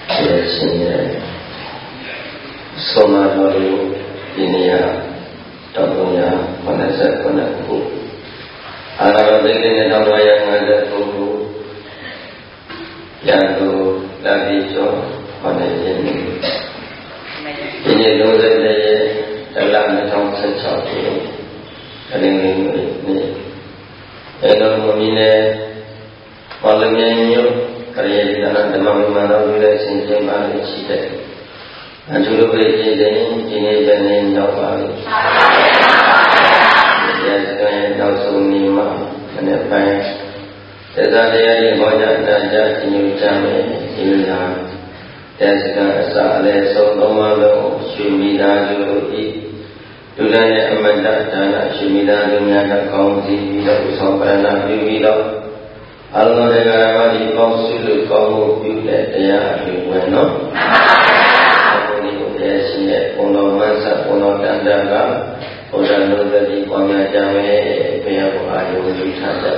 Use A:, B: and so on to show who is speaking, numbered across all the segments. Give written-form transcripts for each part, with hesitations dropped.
A: ရှင်ရဲ့ဆုံးမတော်လေးကိုဒီနေ့1389ခုအာရဗသိက္ခနဲ့1950ခုရန်ကုန်လာပြီးကျော်ဟောနေခြင်းဒီနေ့30ရက်တလ2016ခုအလင်းလေးနေ့အဲလိုမြင်နေပါလမြင်မြို့ကရေဒီနာဓမ္မမင်္ဂလာဝိရရှင်ကျင်းပါလိမ့်ရှိတဲ့အကျိုးလိုပဲကြည်စဉ်ဒီနေ့ပဲနေရောက်ပါလိမ့်ရဲ့စကားရဲ့နောက်ဆုံးနေ့မှာဒီနေ့ပိုင်းတရားတရားတွေဟောကြားတရားကျင့်ကြမယ်ဒီလိုလားတရားစကားအစအလယ်ဆုံးသုံးပါးလုံးရွှေမိသားစုတို့ဤလူတိုင်းရဲ့အမတ္တဒါနရွှေမိသားစုများကကောင်းစီပြီးတော့ဥဆောင်ပရဏပြုပြီးတော့အလုံးစုံကဘာဒီပေါင်းစုလို့ကောင်းမှုပြုတဲ့တရားအဖြစ်ဝင်နော်ဘုရားကိုတရားရှိတဲ့ဘုံတော်မဆဘုံတော်တန်တကဘုရားလုံးသတိပေါင်းများကြမယ်ဘုရားကိုအာရုံပြုထားကြ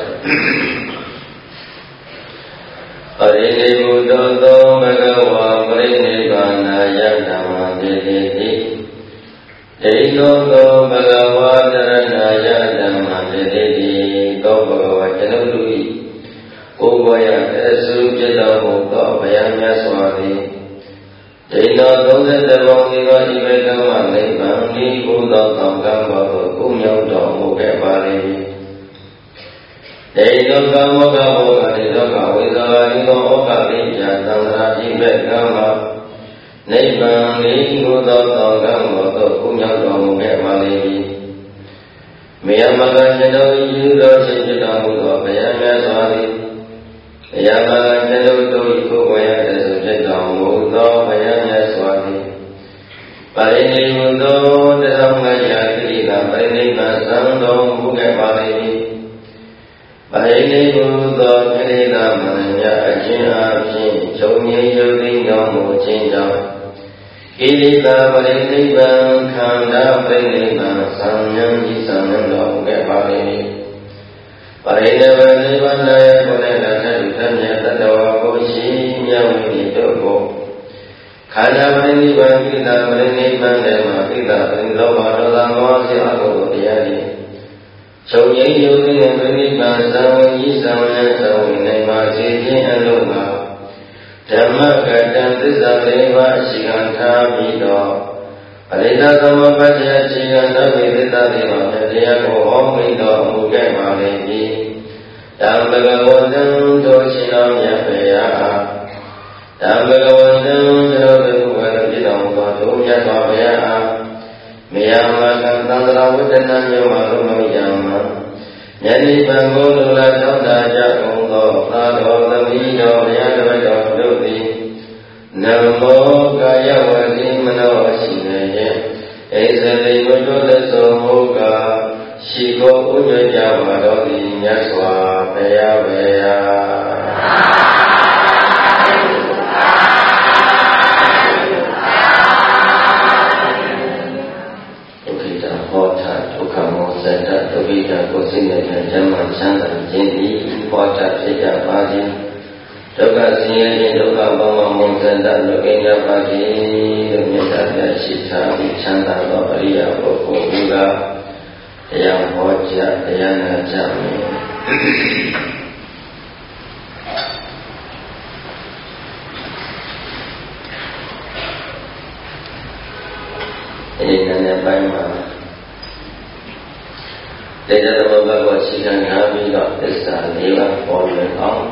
A: အရိနေဘုဒ္ဓသောဘဂဝါပရိနိဗ္ဗာနာယဓမ္မတေတိတိဒိဋ္ဌောသောဘဂဝါတရဏာယဓမ္မတေတိတိသောဘဂဝါကျွန်ုပ်တို့၏ဘုရားရဲ့အစုဖြစ်တော်မူသောဘုရားမြတ်စွာသည်ဒိဋ္ဌော30ပေါင်းဒီပါဒီဘေကမနိဗ္ဗာန်ဤဘုသောသံဃာဘောကိုကုမြောက်တော်မူခဲ့ပါလေဒိဋ္ဌောကာမောကဘောကတိသောကဝိဇာလိသောဩကလိယသံဃာဤဘေကမနိဗ္ဗာန်ဤဘုသောသံဃာဘောကိုကုမြောက်တော်မူခဲ့ပါလေမေယမကကျွန်တော်ဤသောရှိဖြစ်တော်မူသောဘုရားမြတ်စွာသည်ဘုရားကကျွန်ုပ်တို့၏ကိုယ်ဝေရတဲ့ဆိုဖြစ်တော်မူသောဘုရားမြတ်စွာသည်ပါရိနိဗ္ဗာန်သောတရားမယာတိကပါရိနိဗ္ဗာန်သံတော်မူခဲ့ပါလေပါရိနိဗ္ဗာန်သောကိလေသာမန္တအခြင်းအပြင်ချုပ်ငြိမ်းရုပ်သိမ်းတော်မူခြင်းကြောင့်ကိလေသာပါရိနိဗ္ဗာန်ခန္ဓာပါရိနိဗ္ဗာန်သံဉာဏ်ဤသံဉာဏ်တော်မူခဲ့ပါလေပါရိနိဗ္ဗာန်နိဗ္ဗာန်ရဲ့ကိုယ်နဲ့လက်ထပ်တည်းမြတ်တတော်ကိုရှိမြတ်ဝိနည်းတို့ကိုခန္ဓာပရိနိဗ္ဗာန်ကိလေသာပရိနိဗ္ဗာန်ထဲမှာကိလေသာပရိလောဘဒေါသမောဟစေအကုသိုလ်တရားတွေချုပ်ငြိမ်းရုပ်သိတဲ့ပရိနိဗ္ဗာန်သံဝိဤသံဝေသံဝိနိုင်မှာစေခြင်းအလုံးမှာဓမ္မကတံသစ္စာလေးပါးရှိခံထားပြီးတော့အရိဒသမပတ္တယရှိခံသဗ္ဗေသစ္စာလေးပါးတရားကိုဟောမိတော်မူခဲ့ပါလေ၏ဓမ္မကဝန္တံတို့ရှင်တော်မြတ်ဗျာဓမ္မကဝန္တံတို့သူဝေပြတော်မူသောတို့မြတ်စွာဘုရားအားမေယမကံသံဃာဝတ္တနာမျိုးမှာလုံးလုံးရမှာယနေ့ပံကိုလူလာထောက်တာကြကုန်သောသာတော်သမီးတော်ဘုရားတော်တို့သည်နမောကာယဝတိမနောရှိနေရဲ့ဧသလိဝတ္တလက်သောမုကာရှိကိုဥညွှန်ကြပါတော်သည်မြတ်စွာဘုရားဘုရားဒုက္ခိတကိုစိတ်နဲ့ကျမ်းမှချမ်းသာခြင်းသည်ပေါ်တာဖြစ်ကြပါသည်ဒုက္ခဆင်းရဲခြင်းဒုက္ခပေါင်းမုန်စန္ဒလွတ်ကင်းကြပါသည်လို့မြတ်စွာဘုရားရှိထားပြီးချမ်းသာသောအရိယာပုဂ္ဂိုလ်ကတရားဟောကြားတရားနာကြမယ်ဒီနေ့ပိုင်းမှာတရားတော်ဘုရားရှိခိုးထားပြီးတော့သစ္စာလေးပါးပေါ်လွင်အောင်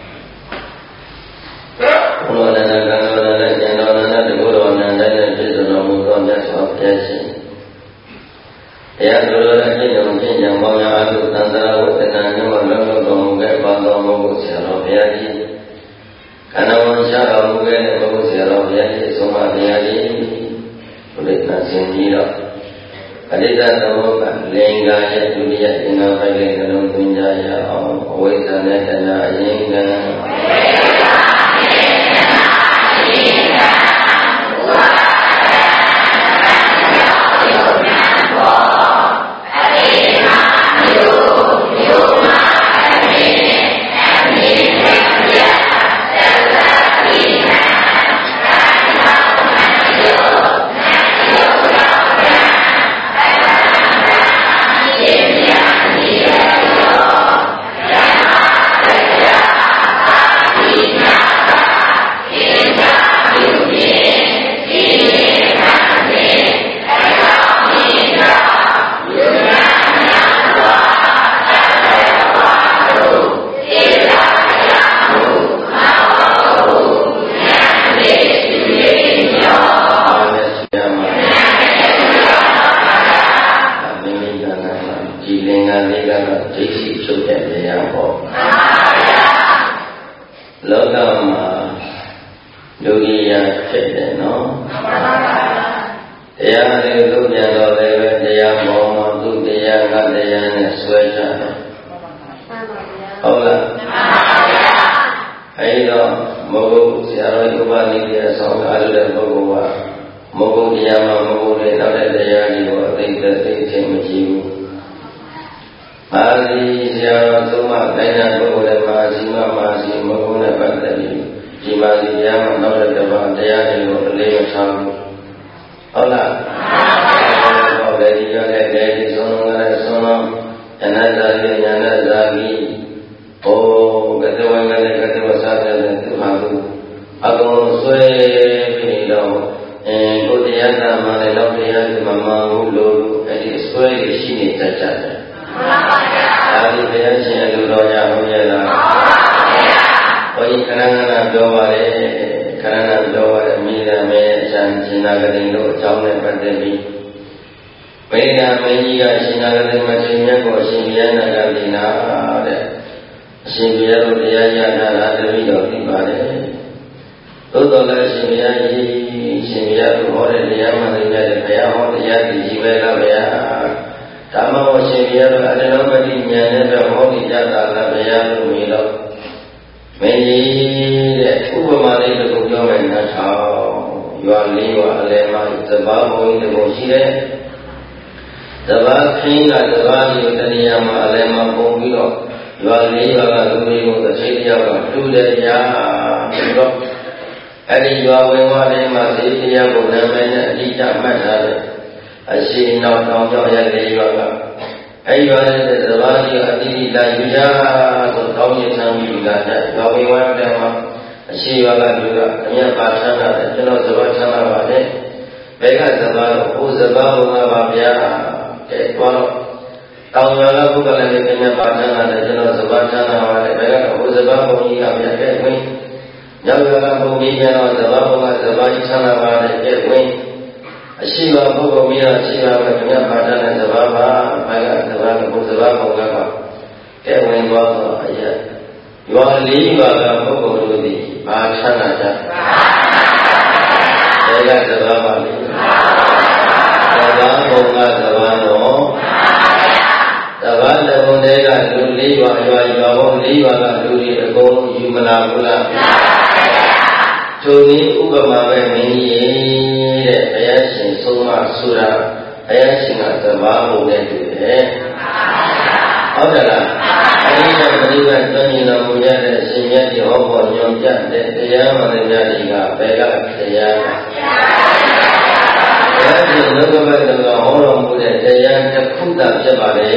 A: ဘုရားနာကံတော်နဲ့ဉာဏ်တော်နဲ့တကုတော်နဲ့လည်းပြည့်စုံတော်မူသောမြတ်စွာဘုရားရှင်တရားတော်ရဲ့အကျင့်တော်ကျင့်ကြံပေါင်းများအထုသံဃာဝတ္တနာမျိုးလုံးလုံးတော်မူခဲ့ပါတော်မူဆရာတော်ဘုရားကြီးခန္ဓာဝန်ရှားတော်မူခဲ့တဲ့ဘုရားဆရာတော်ဘုရားကြီးဆုံးမဘုရားကြီးဘုရားနာရှင်ကြီးတော့အရိဒသမုပ္ပါလင်္ကာရဲ့ဒုတိယအင်္ဂါပိုက်တဲ့နှလုံးသွင်းကြရအောင်အဝိဇ္ဇာနဲ့တဏှာအရင်က Yogiyaဖြစ်တယ်နော်တရားလေးတို့ပြန်တော့လည်းပဲတရားပေါ်မှာသူတရားကတရားနဲ့ဆွဲကြတယ်ဟုတ်လားအဲဒီတော့မဟုတ်ဆရာတော်ဥပနိဒေဆောင်းအားလို့တဲ့ပုဂ္ဂိုလ်ကမဟုတ်တရားမှာမဟုတ်တဲ့နောက်တဲ့တရားတွေကိုအသိချင်းမကြည့်ဘူးမာစီဆရာတော်သုံးပါးတိုင်းတဲ့ပုဂ္ဂိုလ်တွေမာစီမဟုတ်နဲ့ပတ်သက်ပြီးဒီမာစီတရားမှာနောက်တဲ့တရားတွေကိုအလေးမထားဘူးဟုတ်လားဟုတ်တယ်ဒီကလည်းဒီဆုံးလုံးဆုံးလုံးအနတ္တရဲ့ဉာဏ်ဇာတိဟိုကတဝိုင်းကလည်းကတဝစားတဲ့သူဟာသူအကုန်ဆွဲပြီးတော့ကိုတရားနာမှလည်းတော့တရားဒီမှာမဟုတ်လို့အဲ့ဒီဆွဲရရှိနေတတ်ကြတယ်မှန်ပါဗျာဒါဒီဘုရားရှင်အလိုတော်ကြဟုတ်ရဲ့လားမှန်ပါဗျာဘုရားခဏပြောပါလေခဏပြောပါလေမိနာမဲအချမ်းရှင်နာကလေးတို့အကြောင်းနဲ့ပတ်သက်ပြီးမိနာမင်းကြီးကရှင်နာကလေးမချင်းမြတ်ကိုရှင်ဘုရားနာကလေးနာတဲ့အရှင်ဘုရားတို့တရားရတာတပည့်တော်သိပါတယ်သို့တော်လည်းရှင်ဘုရားကြီးရှင်ဘုရားတို့ဟောတဲ့တရားမှန်တယ်တဲ့ဘုရားဟောတရားဒီကြီးပဲလားဗျာဓမ္မဟောရှင်ဘုရားတို့အတ္တလောပတိဉာဏ်နဲ့တော့ဟောနေကြတာလားဘုရားတို့မြင်တော့မင်းကြီးတဲ့ဥပမာလေးတစ်ခုပြောမယ်နော်ထောင်ရွာလေးရွာအလယ်မှာသဘာဝဘုံတစ်ခုရှိတယ်သဘာခင်းကသဘာကြီးတဏှာမှာအလယ်မှာပုံပြီးတော့ရွာလေးရွာကလူတွေကိုတစ်ချိန်တယောက်ကတူတယ်ညာပြီးတော့အဲ့ဒီရွာဝင်ဝလေးမှာဈေးတရားကိုနာမည်နဲ့အတိအကျမှတ်ထားတယ်အရှိနောက်တောင်ကြောင့်ရဲ့လေးရွာကအဲ့ရွာရဲ့သဘာကြီးအတိအကျလာယူကြဆိုတောင်းရဆန်းပြီးလာတဲ့ရွာဝင်ဝတဲ့မှာအရှိရွာကလူကအမြတ်ပါချမ်းသာတယ်ကျွန်တော်သဘာချမ်းသာပါတယ်ဘယ်ကသဘာလို့ဟိုသဘာဘုရားပါဗျာတဲ့တော့တောင်ရွာကဘုရားလည်းအမြတ်ပါချမ်းသာတယ်ကျွန်တော်သဘာချမ်းသာပါတယ်ဘယ်ကဟိုသဘာဘုန်းကြီးကဗျာတဲ့ဝင်ရောက်ရတာဘုံကြီးကတော့သဘာဝကသဘာဝချမ်းသာပါတယ်တဲ့ဝင်အရှိမဘုံကြီးကအရှိမပဲမြတ်ပါဒနဲ့သဘာဝဘာကသဘာဝဘုသဘာဝကတော့တဲ့ဝင်သွားတော့အရာရွာလေးပါကဘုံတို့သည်ဘာချမ်းသာကြတဲ့ကသဘာဝလေးသဘာဝကသဘာဝတော့သဘာဝဘုံတွေကလူလေးပါရွာဘုံလေးပါကလူတွေအကုန်ယူမလာဘူးလားသူနည်းဥပမာပဲမင်းကြီးတဲ့ဘုရားရှင်ဆုံးမဆိုတာဘုရားရှင်ကသဘာဝနဲ့တူတယ်ဟုတ်တယ်လားအဲဒီကပရိပတ်တွင်နေတော်မူရတဲ့ရှင်မြတ်ဒီဟောပေါ်ညွှန်ပြတဲ့တရားမှန်တရားတွေကဘယ်ကတရားလဲဘုရားရှင်လောကဘက်ကဟောတော်မူတဲ့တရားတစ်ခုသာဖြစ်ပါလေ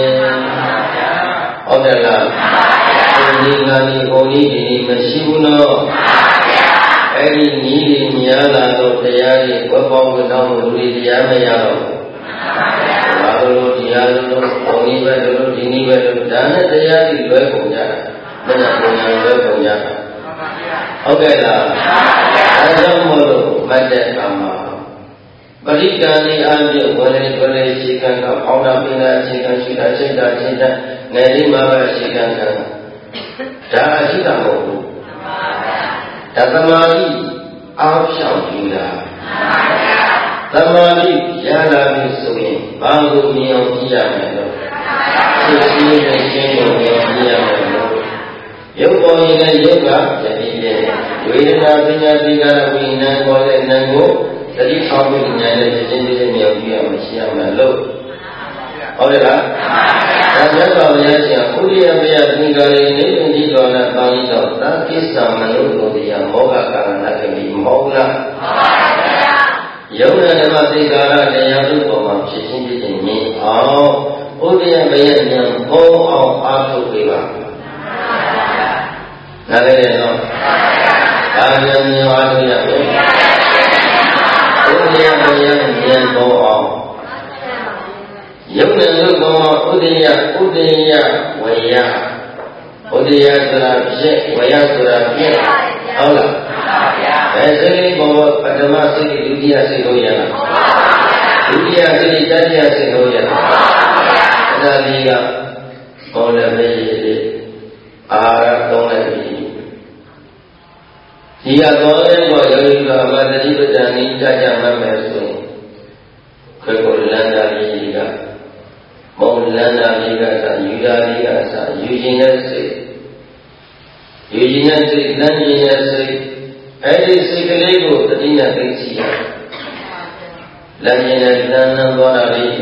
A: ဟုတ်တယ်လားဒီကနေ့ဘုန်းကြီးဒီမရှိဘူးနော်အဲ့ဒီနီးတွေများလာတော့တရားတွေဘဝပေါင်းကတော့လူတွေတရားမရတော့ဘူး။ဘာလို့တရားလို့ဘုံကြီးပဲလို့ဒီနည်းပဲလို့ဒါနဲ့တရားတွေလွဲကုန်ကြတာ။မနက်ပုံညာလွဲကုန်ကြတာ။ဟုတ်ကဲ့လား။အဲကြောင့်မို့လို့မှတ်တဲ့အခါမှာပရိက္ခဏီအပြည့်ဝလေရှိကံကအောင်းတာပင်တာရှိကံရှိတာစိတ်တာစိတ်တာနယ်ဒီမှာပဲရှိကံကဒါအရှိတာမဟုတ်ဘူး။သမာဓိအားဖြောင့်ယူတာသမာဓိရလာပြီဆိုရင်ဘာကိုမြင်အောင်ကြည့်ရမလဲလို့သိရှိနေခြင်းကိုမြင်အောင်ကြည့်ရမယ်လို့ရုပ်ပေါ်ရင်လည်းရုပ်ကတတိယဝေဒနာပညာတိကဝိညာဉ်ပေါ်တဲ့နာမ်ကိုတတိအောင်ပြီးဉာဏ်နဲ့ခြင်းချင်းမြင်အောင်ကြည့်ရမယ်ရှိရမယ်လို့ဟုတ်တယ်လားဒါမြတ်စွာဘုရားရှင်ဥရိယဘုရားသင်္ကာရိနေတိတော်နာပါဠိတော်သကိစ္စမနုသောတရားမောဟကာရဏကမိမောဟလားယုံနာဓမ္မသင်္ကာရတရားတို့ပေါ်မှာဖြစ်ချင်းဖြစ်ချင်းမြင်အောင်ဥရိယဘုရားဉာဏ်ပေါ်အောင်အားထုတ်ပေးပါနားလည်တယ်နော်ဒါဉာဏ်ဉာဏ်အားထုတ်ရမယ်ဥရိယဘုရားဉာဏ်ပေါ်အောင်ယုံနဲ့လူကောင်ဥဒိယဝေယဥဒိယဆိုတာဖြစ်ဝေယဆိုတာဖြစ်ဟုတ်လားဘယ်စိတ်လေးပေါ်ပထမစိတ်ဒုတိယစိတ်လို့ရလားဒုတိယစိတ်တတိယစိတ်လို့ရလားအဲ့ဒါလေးကပေါ်လည်းပဲအာရသုံးလိုက်ပြီဒီကတော့လည်းတော့ယောဂီကအမတတိပဒံဤကြကြမှတ်မယ်ဆိုရင်ခွဲကိုလန္တာလေးကမုံလန္တာလေးကသာယူတာလေးကသာယူခြင်းနဲ့စိတ်ယူခြင်းနဲ့စိတ်လမ်းခြင်းနဲ့စိတ်အဲ့ဒီစိတ်ကလေးကိုတတိယသိသိရလမ်းခြင်းနဲ့လမ်းသွားတာလေး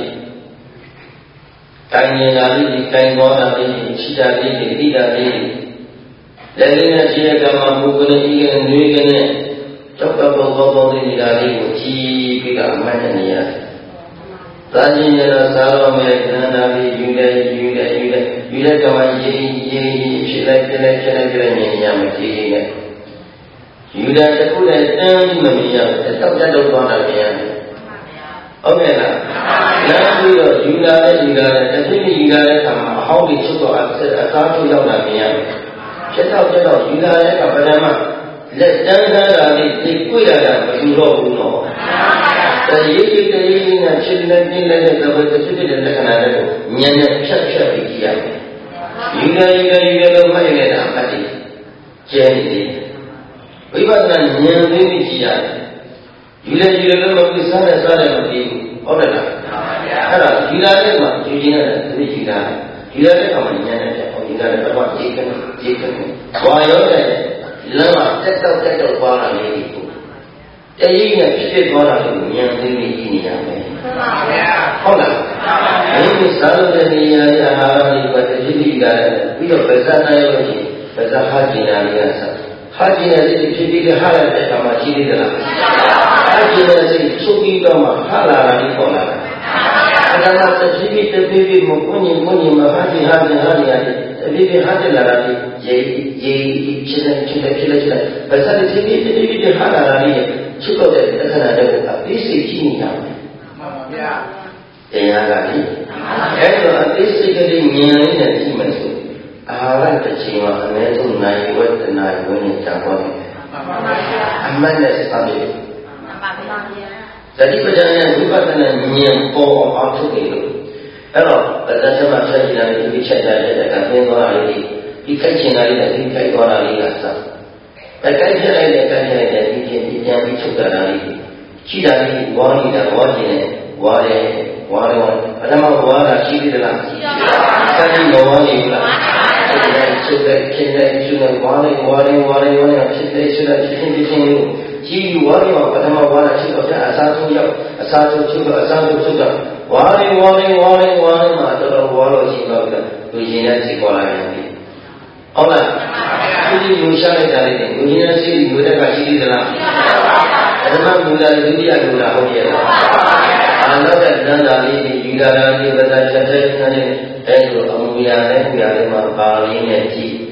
A: ကိုင်းနေတာလေးကိုင်းသွားတာလေးခြိတာလေးတိတာလေးလည်းလည်းနဲ့ခြေကမှမူကနေကြီးကနေနွေးကနေကြောက်တော့နေတာလေးကိုကြည့်ပြီးတော့မှတ်နေရတယ်။သာခြင်းရတော့သာတော်မဲ့နန္ဒာလေးယူတဲ့ကမှရေးဖြစ်လိုက်မြင်ရမယ်ကြည့်နေ။ယူတဲ့တစ်ခုနဲ့တန်းပြီးမမြင်ရဘူးတောက်တော့သွားတာမြင်ရတယ်။ဟုတ်ကဲ့လား။နောက်ပြီးတော့ယူလာတဲ့တစ်ပြည့်ယူလာတဲ့အခါမှာအဟောင်းတွေချုပ်တော့အစားထုတ်ရောက်တာမြင်ရတယ်။ဖြစ်တော့ယူလာတဲ့ကပဒမလက်တန်းထားတာလေးသိကြွရတာမယူတော့ဘူးနော်။ဒါရေးနဲ့ဖြစ်နေတဲ့သဘောတစ်ဖြစ်တဲ့လက္ခဏာတွေကိုဉာဏ်နဲ့ဖြတ်ပြီးကြည့်ရတယ်။ယူလာလို့မှတ်ရတဲ့အာမတ်ကြီးကျဲနေတယ်။ဝိပဿနာဉာဏ်သိပြီးကြည့်ရတယ်။ယူလို့မပြီးစားတယ်မပြီးဘူး။ဟုတ်တယ်လား။အဲ့ဒါယူလာတဲ့မှာယူခြင်းနဲ့သိကြည့်တာ။ယူလာတဲ့အခါမှာဉာဏ်နဲ့ပြောယူလာတဲ့ဘက်ကြည့်ကနေ။ဘာရောတဲ့လမ်းမှာတက်တော့သွားတာလေးကိုတရိပ်နဲ့ဖြစ်သွားတာကိုဉာဏ်သိပြီးကြည့်နေရမယ်။မှန်ပါဗျာ။ဟုတ်လား။ဒီစားလို့တဲ့နေရာရဲ့အာဟာရတွေပဲတတိတိကလည်းပြီးတော့ဗဇာနာရောရှိဗဇာဟာကျင်နာလေးကစားဟာကျင်နာလေးဖြစ်ပြီးဟာရတဲ့အခါမှာရှိသေးသလား။ဟာကျင်နာလေးချုပ်ပြီးတော့မှဟာလာတာလေးပေါ်လာတာ။အဲ့ဒါမှတတိတိမကိုညင်မဟာကျင်ရတယ်တတိတိဟာကျင်လာတာလေးရေဖြစ်လိုက်ဗဇာတိဖြစ်ဟာလာတာလေးချုပ်တော့တဲ့အခါတော့အသေးစိတ်ကြည့်နေရမယ်။မှန်ပါဗျာ။တရားကလေအဲ့တော့အသေးစိတ်ကလေးမြင်လေးနဲ့ကြည့်မယ်ဆိုအာဟာရတစ်ချိန်မှာအနည်းဆုံးနိုင်ဝတ္တနာဝိညာဉ်ကြောင်းပါမယ်။မှန်ပါဗျာ။အမှန်နဲ့စပါးပြီ။မှန်ပါဗျာ။သတိပဋ္ဌာန်ရဲ့ဝိပဿနာဉာဏ်ပေါ်အောင်ထုတ်နေလို့အဲ့တော့ပဋ္ဌာန်းမှာဖြတ်ကြည့်တာဒီချက်ကြတဲ့ကသင်သွားတာလေးဒီခိုက်ချင်တာလေးနဲ့ဒီခိုက်သွားတာလေးကစ။အဲ့ကိုက်ချက်လိုက်တဲ့ဒီချင်းဒီပြန်ပြီးထုတ်တာလေးရှိတာလေးဝါနေတာဝါကျင်တယ်ဝါတယ်ပထမဝါတာရှိသေးသလားရှိပါဘူး။အဲဒီဝါနေဘူးလားချုပ်တဲ့ဖြစ်တဲ့ဝါနေဖြစ်တဲ့ဖြစ်လို့ကြီးဝါနေမှာပထမဝါတာရှိတော့အစားဆုံးချုပ်တော့ဝါနေမှာတော့ဝါလို့ရှိတော့လူကြီးနဲ့စိတ်ပေါ်လာတယ်ဟုတ်လားဒီလူရှာလိုက်တာလေလူကြီးနဲ့စိတ်လူတဲ့ကရှိသေးသလားရှိပါဘူးပထမလူလာဒုတိယလူလာဟုတ်ရဲ့လားအာနောက်တဲ့နန္ဒာလေးယူလာတာဒီပဒချက်တဲ့နဲ့အဲလိုအမူအရာနဲ့ပြရတယ်မှာပါဠိနဲ့ကြည့်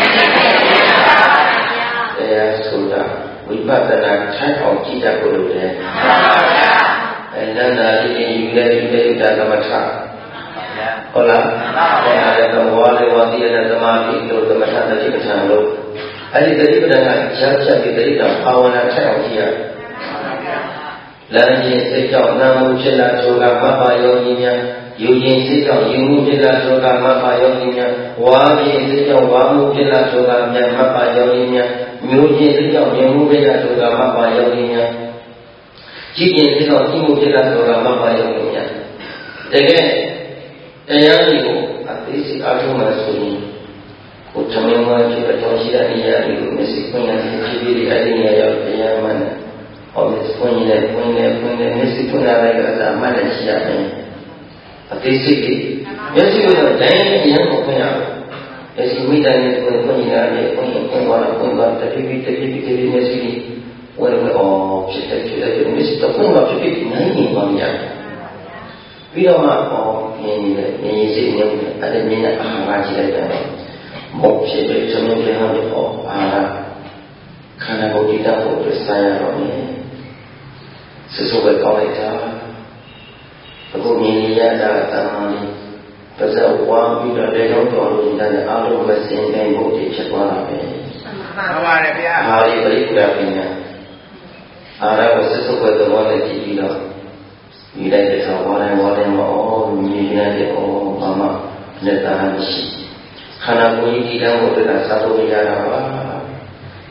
A: တရားဆိုတာဝိပဿနာထိုင်အောင်ကြည့်တတ်ဖို့လိုတယ်အဲနန္ဒာလေးယူတဲ့တာကမ္မထဟုတ်လားအဲ့ဒါတော့ဝါတိရသမာဓိလို့သမထတတိပဋ္ဌာန်လို့အဲ့ဒီတတိပဋ္ဌာန်ကချက်ပြီးတတိတော်ဘာဝနာထက်အောင်ကြည့်ရလမ်းကြီးစိတ်ကြောင့်နာမှုဖြစ်လာဆိုကမပါယောဂီများယူခြင်းစိတ်ကြောင့်ယူမှုဖြစ်လာဆိုကမပါယောဂီများဝါခြင်းစိတ်ကြောင့်ဝါမှုဖြစ်လာဆိုကမြတ်မပါယောဂီများမျိုးခြင်းစိတ်ကြောင့်မြင်မှုဖြစ်လာဆိုကမပါယောဂီများကြည်ခြင်းစိတ်ကြောင့်ကြည်မှုဖြစ်လာဆိုကမပါယောဂီများတကယ်တရားကြီးကိုအသေးစိတ်အားထုတ်မှဆိုရင်ကိုယ်သမင်ဝါဖြစ်တဲ့ရှိတဲ့အရာတွေကိုမျက်စိပွင့်ရဖြစ်ပြီးအဲ့ဒီနေရာရောက်တရားမှန်တယ်။ဟောမျက်စိပွင့်နေမျက်စိပွင့်လာလိုက်တော့အမှန်နဲ့ရှိရတယ်။အသေးစိတ်ကြီးမျက်စိကတော့တိုင်းအရင်ကိုဖွင့်ရအောင်။မျက်စိမိတိုင်းနဲ့ဖွင့်ရတယ်ဖွင့်သွားတဖြည်းဖြည်းမျက်စိကြီးဝင်ဖြစ်တဲ့မျက်စိတော့ဖွင့်သွားဖြစ်ပြီးနိုင်နေပါများ။ပြီးတော့မှမြင်နေစိတ်နဲ့အဲ့ဒီမြင်တဲ့အာဟာရရှိလိုက်တယ်မဟုတ်ဖြစ်တဲ့သမင်တွေဟာတော့အာဟာရခန္ဓာကိုယ်တည်တာကိုစာရတော့မယ်စပဲကောင်းလိုက်တာအခုမြင်ရတာတမန်လေးပါဇဝါပြီးတော့လေတော့တော်လို့တဲ့အားလုံးမစင်တိုင်းဘုရားဖြစ်သွားတာပဲမှန်ပါတယ်ဗျာဟာဒီပရိပဒါပညာအာရဝစပဲသဘောနဲ့ကြည့်ပြီးတော့ဒီလိုက်တဲ့ဆောဝါတိုင်းမြင်ရတယ်ဘာမှလက်သားမရှိခန္ဓာကိုယ်ကြီးတည်တဲ့ဘုရားစာလို့ရတာပါ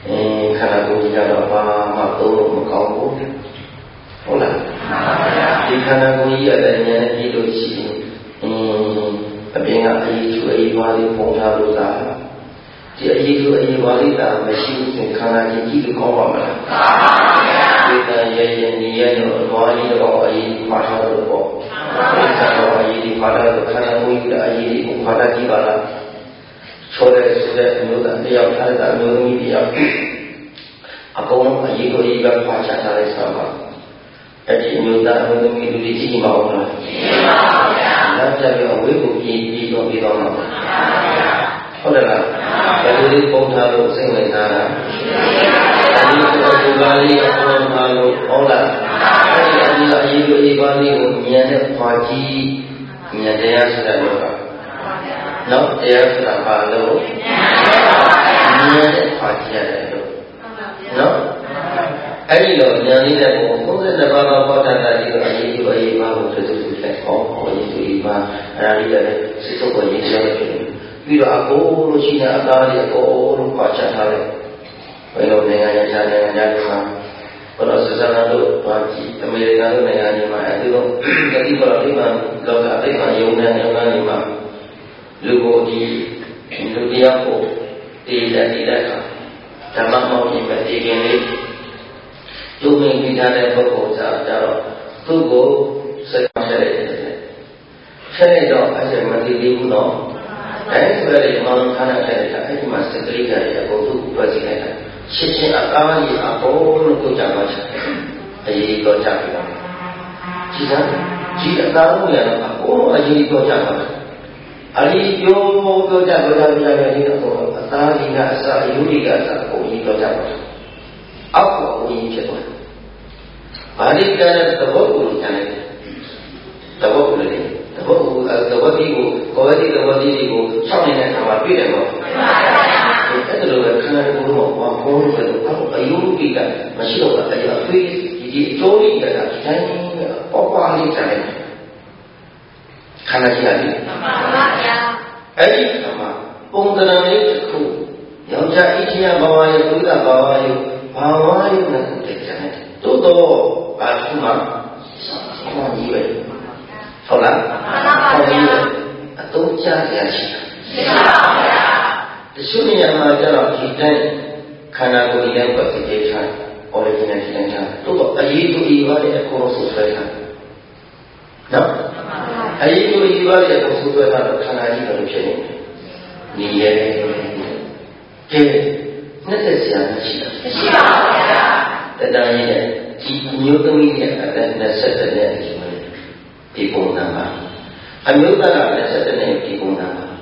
A: ခန္ဓာကိုယ်ကြီးကတော့ဘာမှသုံးလို့မကောင်းဘူးဟုတ်လားဒီခန္ဓာကိုယ်ကြီးရတဲ့ဉာဏ်နဲ့ကြည့်လို့ရှိရင်အပြင်ကအရေးကြီးအရေးပါလေးပုံထားလို့သာဒီအရေးကြီးအရေးပါလေးသာမရှိဘူးဆိုခန္ဓာကြီးကြည့်လို့ကောင်းပါမလားဒီတန်ရဲ့နေရတော့အတော်ကြီးတော့အရေးပါထားလို့ပေါ့ဒီကတော့အရေးကြီးပါထားလို့ခန္ဓာကိုယ်ကြီးကအရေးကြီးပါထားကြည့်ပါလားဆိုတဲ့အမျိုးသားတယောက်ထားတဲ့အမျိုးသမီးတယောက်အကုန်လုံးအရေးကိုအရေးကပါချထားတဲ့ဆောပါအဲ့ဒီအမျိုးသားအမျိုးသမီးလူကြီးကြီးမအောင်လားကြီးပါပါဗျာနောက်ကြပြီးအဝိကိုပြီးတော့ပြီးတော့မှာဟုတ်တယ်လားဘယ်လိုလေးပုံထားလို့စိတ်ဝင်စားတာဒီလိုဒီပါဠိအပေါ်မှာလို့ဟုတ်လားအဲ့ဒီအရေးကိုအရေးပါဠိကိုဉာဏ်နဲ့ပွားကြည့်ဉာဏ်တရားဆိုတဲ့လောကနော်တရားဆိုတာဘာလို့ဉာဏ်နဲ့ပွားကြည့်ရတယ်လို့နော်အဲ့ဒီလိုဉာဏ်လေးတဲ့ပုံ32ပါးသောဘောဓတာဒီလိုအရေးကြီးအရေးပါကိုသူသူလက်ဟောအရေးကြီးပါအဲ့ဒါလေးလည်းစိတ်ထုတ်ကိုရင်းချက်ဖြစ်တယ်ပြီးတော့အကုန်လို့ရှိတဲ့အသားလေးအကုန်လို့ပါချထားတယ်ဘယ်လိုနိုင်ငံရခြားနိုင်ငံခြားတွေမှာဘယ်လိုစစနာတို့ဘာကြီးအမေရိကန်တို့နိုင်ငံတွေမှာအဲဒီလိုတတိပရဒိမလောကအတိတ်မှာယုံတဲ့နိုင်ငံတွေမှာလူကိုဒီလူတရားကိုတည်တဲ့အခါဓမ္မမောင်ကြီးပဲတည်ခြင်းလေးကျုံနေပြီးတဲ့ပုဂ္ဂိုလ်စားကြတော့သူ့ကိုစိတ်ဆက်ရတယ်ဆက်ရတော့အဲ့ဒါမတည်သေးဘူးနော်အဲ့ဒီဆိုရင်မောင်ခန္ဓာတဲ့အဲ့ဒီမှာစတိကရအကုန်သူ့တွေ့စီလိုက်တာရှင်းရှင်းအကားကြီးအကုန်လုံးကိုကြပါချင်အရေးတော့ကြပြီတော့ကြည်စမ်းကြည်အကားကိုရတော့အကုန်အရေးတော့ကြပါအရေးပြောကြရတယ်ဒီတော့အသားကြီးကအစအယူကြီးကအစအကုန်ကြီးတော့ကြပါအောက်ကိုအရေးဖြစ်သွားဘာလိကတဲ့သဘောကိုကြတယ်သဘောကိုလေသဘောကိုကိုယ်သဘောကြီးကိုစောင့်နေတဲ့အခါမှာတွေ့တယ်ပေါ့အဲ့ဒါလိုပဲခန္ဓာကိုယ်တော့ဘာပေါ်လို့လဲအယုဒိကမရှိတော့ဘူးအဲ့ဒါအဖေးဒီအကျိုးကြီးကတိုင်းပေါ်ပါလိမ့်တယ်ခန္ဓာကြီးရတယ်မှန်ပါဗျာအဲ့ဒီကမှာပုံသဏ္ဍာန်လေးတစ်ခုယောက်ျားဣတိယဘဝရဲ့သုဒ္ဓဘဝရဲ့ဘာဝရဲ့နဲ့တည်ကြတယ်တိုးတော့ဘာသူမှဟောကြီးပဲဟုတ်လားမှန်ပါဗျာအသုံးချရရှိတာရှိပါဗျာတချို့နေရာမှာကျတော့ဒီတိုင်းခန္ဓာကိုယ်ရဲ့ပတ်သက်တဲ့ခြား original တဲ့ခြားတိုးတော့အရေးကြီးပါတဲ့အကောဆိုဆွဲတာနော်အရေးကြီးပါတဲ့အကောဆိုဆွဲတာခန္ဓာကြီးဘယ်လိုဖြစ်နေလဲနေရဲကဲနဲ့ဆရာမရှိတာရှိပါဗျာတရားရည်နဲ့ဒီမျိုးသမီးရဲ့အသက်20နဲ့ဒီပုံစံပါအမျိုးသားက20နဲ့ဒီပုံစံပါ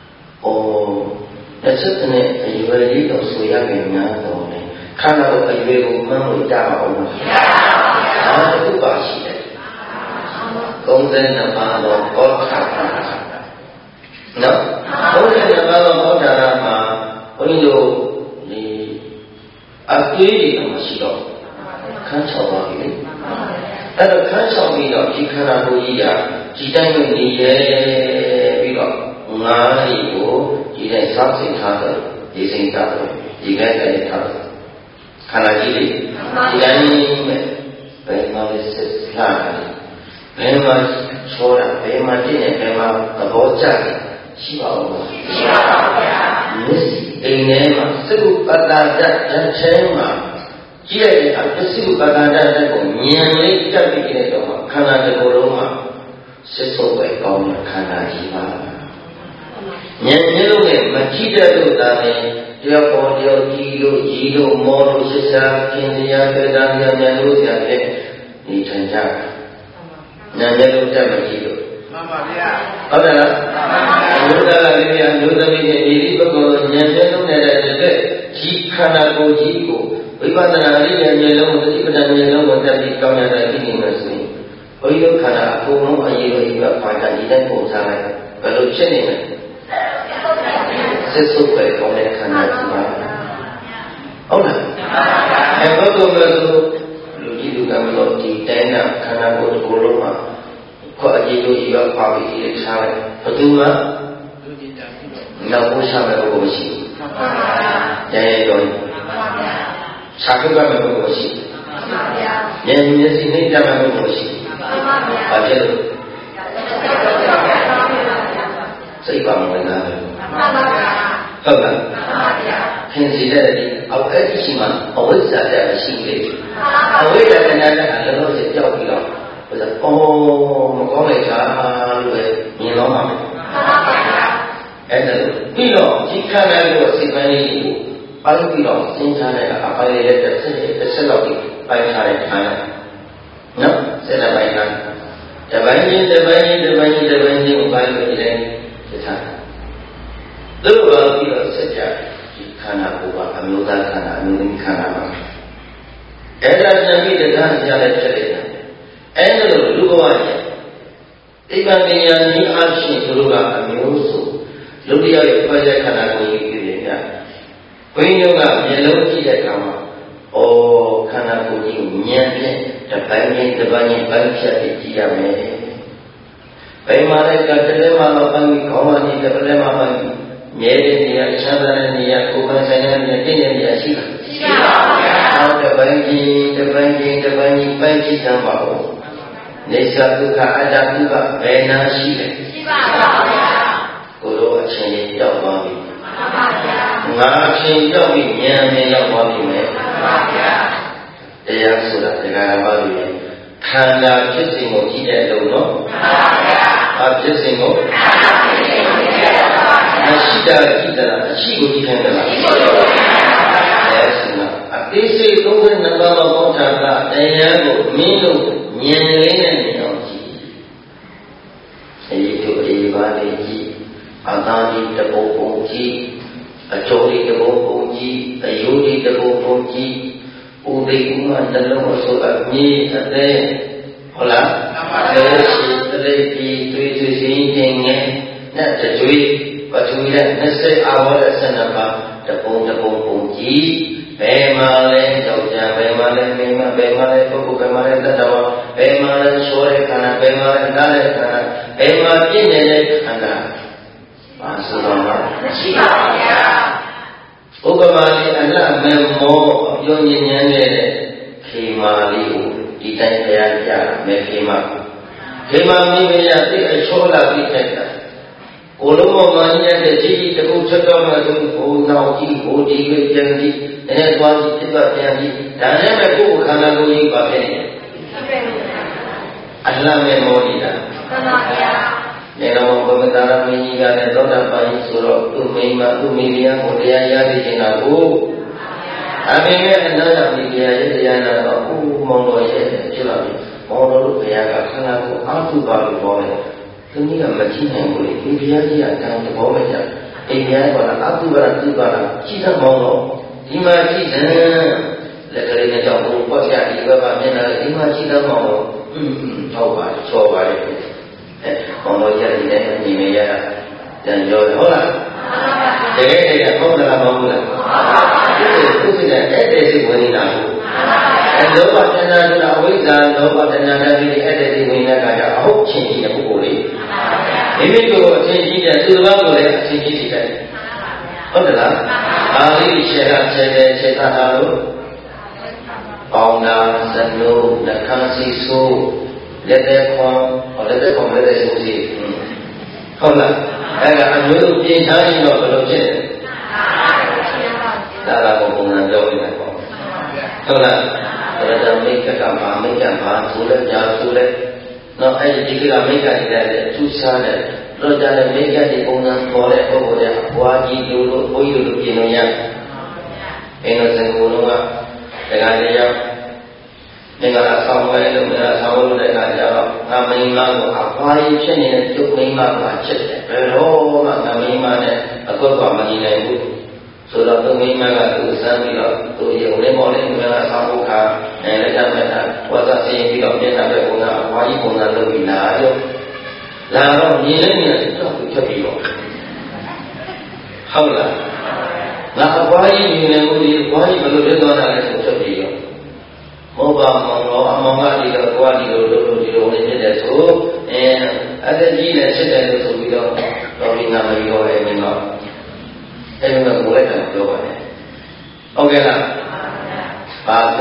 A: 20နဲ့အရွယ်လေးတော့ဆိုရမယ်များတော့လေခန္ဓာကိုယ်အရွယ်ကိုမှန်းလို့ကြအောင်မရပါဘူး။ဒါကဥပါရှိတယ်။32ပါးသောဘောဓတာနော်32ပါးသောဘောဓတာမှာဘုန်းကြီးတို့ဒီအသွေးတွေမရှိတော့ခန်းချော်ပါပြီလေ။အဲ့တော့ခန်းချော်ပြီးတော့ဒီခန္ဓာကိုယ်ကြီးကဒီတိုင်းကိုနေရဲပြီးတော့ငါးရီကိုဒီတိုင်းစောင့်စင်ထားတယ်ဒီစိတ်ထားတယ်ဒီကဲတဲ့ထားတယ်ခန္ဓာကြီးလေးဒီတိုင်းနဲ့ဘယ်မှာလဲစစ်လာတယ်ဘယ်မှာချောတာဘယ်မှာတည်နေဘယ်မှာသဘောကျတယ်ရှိပါဦးရှိပါပါဗျာမစ္စအိမ်ထဲမှာစကုပတ္တတတ်ချဲမှာကြည့်လိုက်တဲ့အခါပစ္စည်းပတ္တတတ်ကိုဉာဏ်လေးတက်ပြီးတဲ့တော့ခန္ဓာတစ်ခုလုံးမှာစစ်စုပ်ပဲကောင်းတဲ့ခန္ဓာကြီးပါဉာဏ်မျိုးလုံးနဲ့မကြည့်တဲ့လို့သာလေတယောက်ပေါ်တယောက်ကြီးလို့ကြီးလို့မောလို့စစ်စားခင်တရားပေတာဉာဏ်လို့ဆရာတဲ့နေထိုင်ကြဉာဏ်မျိုးတက်မကြည့်လို့မှန်ပါဗျာဟုတ်တယ်လားမှန်ပါဗျာဘုရားကလည်းမျိုးသမီးနဲ့ဒီပုဂ္ဂိုလ်ဉာဏ်မျိုးနဲ့တဲ့ဒီခန္ဓာကိုယ်ကြီးကိုဝိပဿနာရိယာဉာဏ်လုံးကိုသတိပဋ္ဌာန်ဉာဏ်လုံးကိုတက်ပြီးကောင်းရတဲ့ဒီနေ့မှာဆိုရင်ဘုရားခန္ဓာအကုန်လုံးအရေးကြီးပါပါတာဒီတိုင်းပုံစားလိုက်ဘယ်လိုဖြစ်နေလဲစစ်စုပ်ပဲကောင်းတဲ့ခန္ဓာကြီးပါဟုတ်လားအဲဘုက္ကုမလို့လူကြီးလူကမလို့ဒီတိုင်းကခန္ဓာကိုယ်တစ်ခုလုံးမှာခေါ်အရေးကြီးပါပါပြီးဒီထားလိုက်ဘယ်သူမှနောက်ဖို့ရှာမဲ့ဘုမရှိဘူးရဲရဲတော်စာကုကမဲ့ပုဂ္ဂိုလ်ရှိဉာဏ်မျက်စိနှိမ့်ကြမဲ့ပုဂ္ဂိုလ်ရှိဘာဖြစ်လို့စိတ်ပါမဝင်လာဘူးဟုတ်လားခင်စီတဲ့ဒီအောက်အဲ့ဒီရှိမှအဝိဇ္ဇာတဲ့ရှိလေအဝိဇ္ဇာတဲ့ကအလုံးစုံကြောက်ပြီးတော့ဟိုဆိုမကောင်းလိုက်တာလို့ပဲမြင်တော့မှာအဲ့ဒါပြီးတော့ဒီခန္ဓာကိုယ်စိတ်ပိုင်းလေးကိုပိုင်းပြီးတော့စဉ်းစားလိုက်တာအပိုင်းလေးတစ်ဆက်လောက်ပြီးပိုင်းထားတဲ့ခန္ဓာနော်စက်တဲ့ပိုင်းကတပိုင်းချင်းကိုပိုင်းလို့ဒီတိုင်းသိထားသူ့ဘာပြီးတော့စက်ကြဒီခန္ဓာကိုယ်ကအမျိုးသားခန္ဓာအမျိုးသမီးခန္ဓာပါအဲ့ဒါပြန်ပြီးတရားကြရတဲ့ဖြစ်နေတာအဲ့ဒါလိုလူဘဝရဲ့အိဗံပညာနည်းအဖြစ်သူတို့ကအမျိုးစုလူတရားရဲ့ဖွဲ့တဲ့ခန္ဓာကိုယ်ကြီးပြည်တယ်ဗျာဘုန်းကြီးတို့ကမျက်လုံးကြည့်တဲ့အခါမှာဩခန္ဓာကိုယ်ကြီးကိုဉာဏ်ဖြင့်တစ်ပိုင်းပိုင်းဖြတ်ပြီးကြည့်ရမယ်ဘယ်မှာလဲကတည်းကမှပိုင်းပြီးခေါင်းမှာဒီတစ်လည်းမှပိုင်းပြီးမြဲတဲ့နေရာချမ်းသာတဲ့နေရာကိုယ်ပိုင်ဆိုင်တဲ့နေရာတည်တဲ့နေရာရှိလားရှိပါဘူးဗျာနောက်တစ်ပိုင်းပိုင်းကြည့်ကြပါဦးနေသဒုက္ခအတ္တဒုက္ခဘယ်နာရှိလဲရှိပါပါဗျာကိုယ်တို့အချင်းကြီးရောက်သွားပြီမှန်ပါဗျာငါအချင်းရောက်ပြီဉာဏ်နဲ့ရောက်သွားပြီမယ်မှန်ပါဗျာတရားဆိုတာတရားဓမ္မတွေခန္ဓာဖြစ်စဉ်ကိုကြည့်တဲ့လုံတော့မှန်ပါဗျာအဖြစ်စဉ်ကိုခန္ဓာဖြစ်စဉ်ကိုကြည့်တဲ့လုံမရှိတာကြည့်တာအရှိကိုကြည့်ခိုင်းတာရှိကိုကြည့်ခိုင်းတာအဲဆိုတာအသေးစိတ်32ပါးသောဘုရားကတရားကိုမင်းတို့ဉာဏ်လေးနဲ့မြင်အောင်ကြည့်အေးပါလေးကြည့်အသာဒီတပုတ်ပုံကြည့်အကျော်ဒီတပုတ်ပုံကြည့်အယုဒီတပုတ်ပုံကြည့်ဥဒိကုမနှလုံးအစိုးအမြည်အသေးဟုတ်လားအဲရှိတလေးပြီးတွေ့စင်းခြင်းငယ်နဲ့ကျွေးပထဝီနဲ့20အာဝရ12ပါးတပုံပုံကြည့်ဘယ်မှာလဲယောက်ျားဘယ်မှာလဲမိန်းမဘယ်မှာလဲပုဂ္ဂိုလ်ဘယ်မှာလဲတတ္တဝါဘယ်မှာလဲဆိုတဲ့ခန္ဓာဘယ်မှာလဲနားတဲ့ခန္ဓာဘယ်မှာပြည့်နေတဲ့ခန္ဓာဘာဆိုတော့မရှိပါဘူးဗျာဥပမာလေးအလှမေမောပြောညဉ့်ဉန်းနေတဲ့ခေမာလေးကိုဒီတိုင်းတရားပြမယ်ခေမာမိမရသိအချောလာပြီးထိုက်တာကိုလုံးမောမင်းရဲ့ကြီးတခုချက်တော့မှသူဘုံနောက်ကြီးဘိုးဒီကိုပြန်ကြည့်အဲသွားကြည့်ပြတ်ပြန်ကြည့်ဒါနဲ့ပဲကိုယ်ခန္ဓာကိုယ်ကြီးပါဖြစ်နေအလှမေမောနေတာမှန်ပါဗျာနေတော်ဘုရားတာမင်းကြီးကလည်းသောတာပန်ကြီးဆိုတော့သူ့မိန်းမသူ့မိဖုရားကိုတရားရသိနေတာကိုအမေရဲ့အနာဂတ်မိဖုရားရဲ့တရားနာတော့မောင်တော်ရဲ့ဖြစ်လာပြီမောင်တော်တို့ဘုရားကခန္ဓာကိုယ်အာထုပါလို့ပြောတယ်သူကြီးကမကြည့်နိုင်ဘူးလေဒီဘုရားကြီးကတန်သဘောမကျအိမ်များကအာထုပါသူပါလားကြည့်တဲ့မောင်တော်ဒီမှာကြည့်တယ်လက်ကလေးနဲ့ကြောင့်ဘုရားပြဒီဘက်ကမျက်နှာဒီမှာကြည့်တဲ့မောင်တော်ဟုတ်ပါချောပါလေမောင်တော်ကြီးဒီတိုင်းနေနေရတာကြံရောဟုတ်လားတကယ်ဟုတ်လားမဟုတ်လားသူစိတ်နဲ့အဲ့တဲ့စိတ်ဝင်နေတာကိုလောဘတဏှာဆိုတာအဝိဇ္ဇာလောဘတဏှာနဲ့ဒီအဲ့တဲ့စိတ်ဝင်နေတာကအဟုတ်ချင်းကြီးတဲ့ပုဂ္ဂိုလ်လေးမိမိကိုအချင်းကြီးတဲ့သူတစ်ပါးကိုလည်းအချင်းကြီးတယ်ဟုတ်တယ်လားအာရိရှေကခြေတာလို့ပေါင်းတာစနုနှခမ်းစီဆိုးလက်တဲ့ခွန်လက်တဲ့ဆိုစီဟုတ်လားအဲ့ကအမျိုးပြင်ထားရင်တော့ဘယ်လိုဖြစ်လဲဒါကပုံမှန်ပြောနေတာပေါ့ဟုတ်လားဒါကြောင့်မိကကဘာမိကဘာဆိုလဲညာဆိုလဲတော့အဲ့ဒီကမိကတည်းကသူစားတယ်တော့ကြတယ်မိကဒီပုံစံပေါ်တဲ့ပုဂ္ဂိုလ်ရဲ့ဘွားကြီးတို့ဘိုးကြီးတို့ပြင်လို့ရအင်းတော့စံကိုလုံးကတရားလေးရောက်မင်္ဂလာဆောင်ဝဲလို့မင်္ဂလာဆောင်လို့တဲ့အခါကျတော့ငါမိန်းမကိုအဖွားကြီးဖြစ်နေတဲ့ကျုပ်မိန်းမကချစ်တယ်ဘယ်တော့မှငါမိန်းမနဲ့အကွက်ကမနေနိုင်ဘူးဆိုတော့သူမိန်းမကသူ့စမ်းပြီးတော့သူ့ရုံလေးမော်လေးမင်္ဂလာဆောင်ဖို့ခါလက်ထပ်မဲ့တာဝါသဆင်းပြီးတော့ပြင်လာတဲ့ပုံကအဖွားကြီးပုံစံလုပ်ပြီးလာတော့မြင်နေတော့သူချက်ပြီးတော့ဟုတ်လားငါအဖွားကြီးမြင်နေလို့ဒီအဖွားကြီးဘယ်လိုဖြစ်သွားတာလဲဆိုချက်ပြီးတော့မောဘမောင်တော်အမောင်ကဒီတော့ဘွားဒီလိုဒီလိုနေဖြစ်တယ်ဆိုအဲ့ဒါကြီးနဲ့ဖြစ်တယ်လို့ဆိုပြီးတော့တော်ပြီးနာမည်တော်ရဲ့မင်းတော့အဲ့ဒီမှာကိုယ်လည်းပြောပါတယ်ဟုတ်ကဲ့လား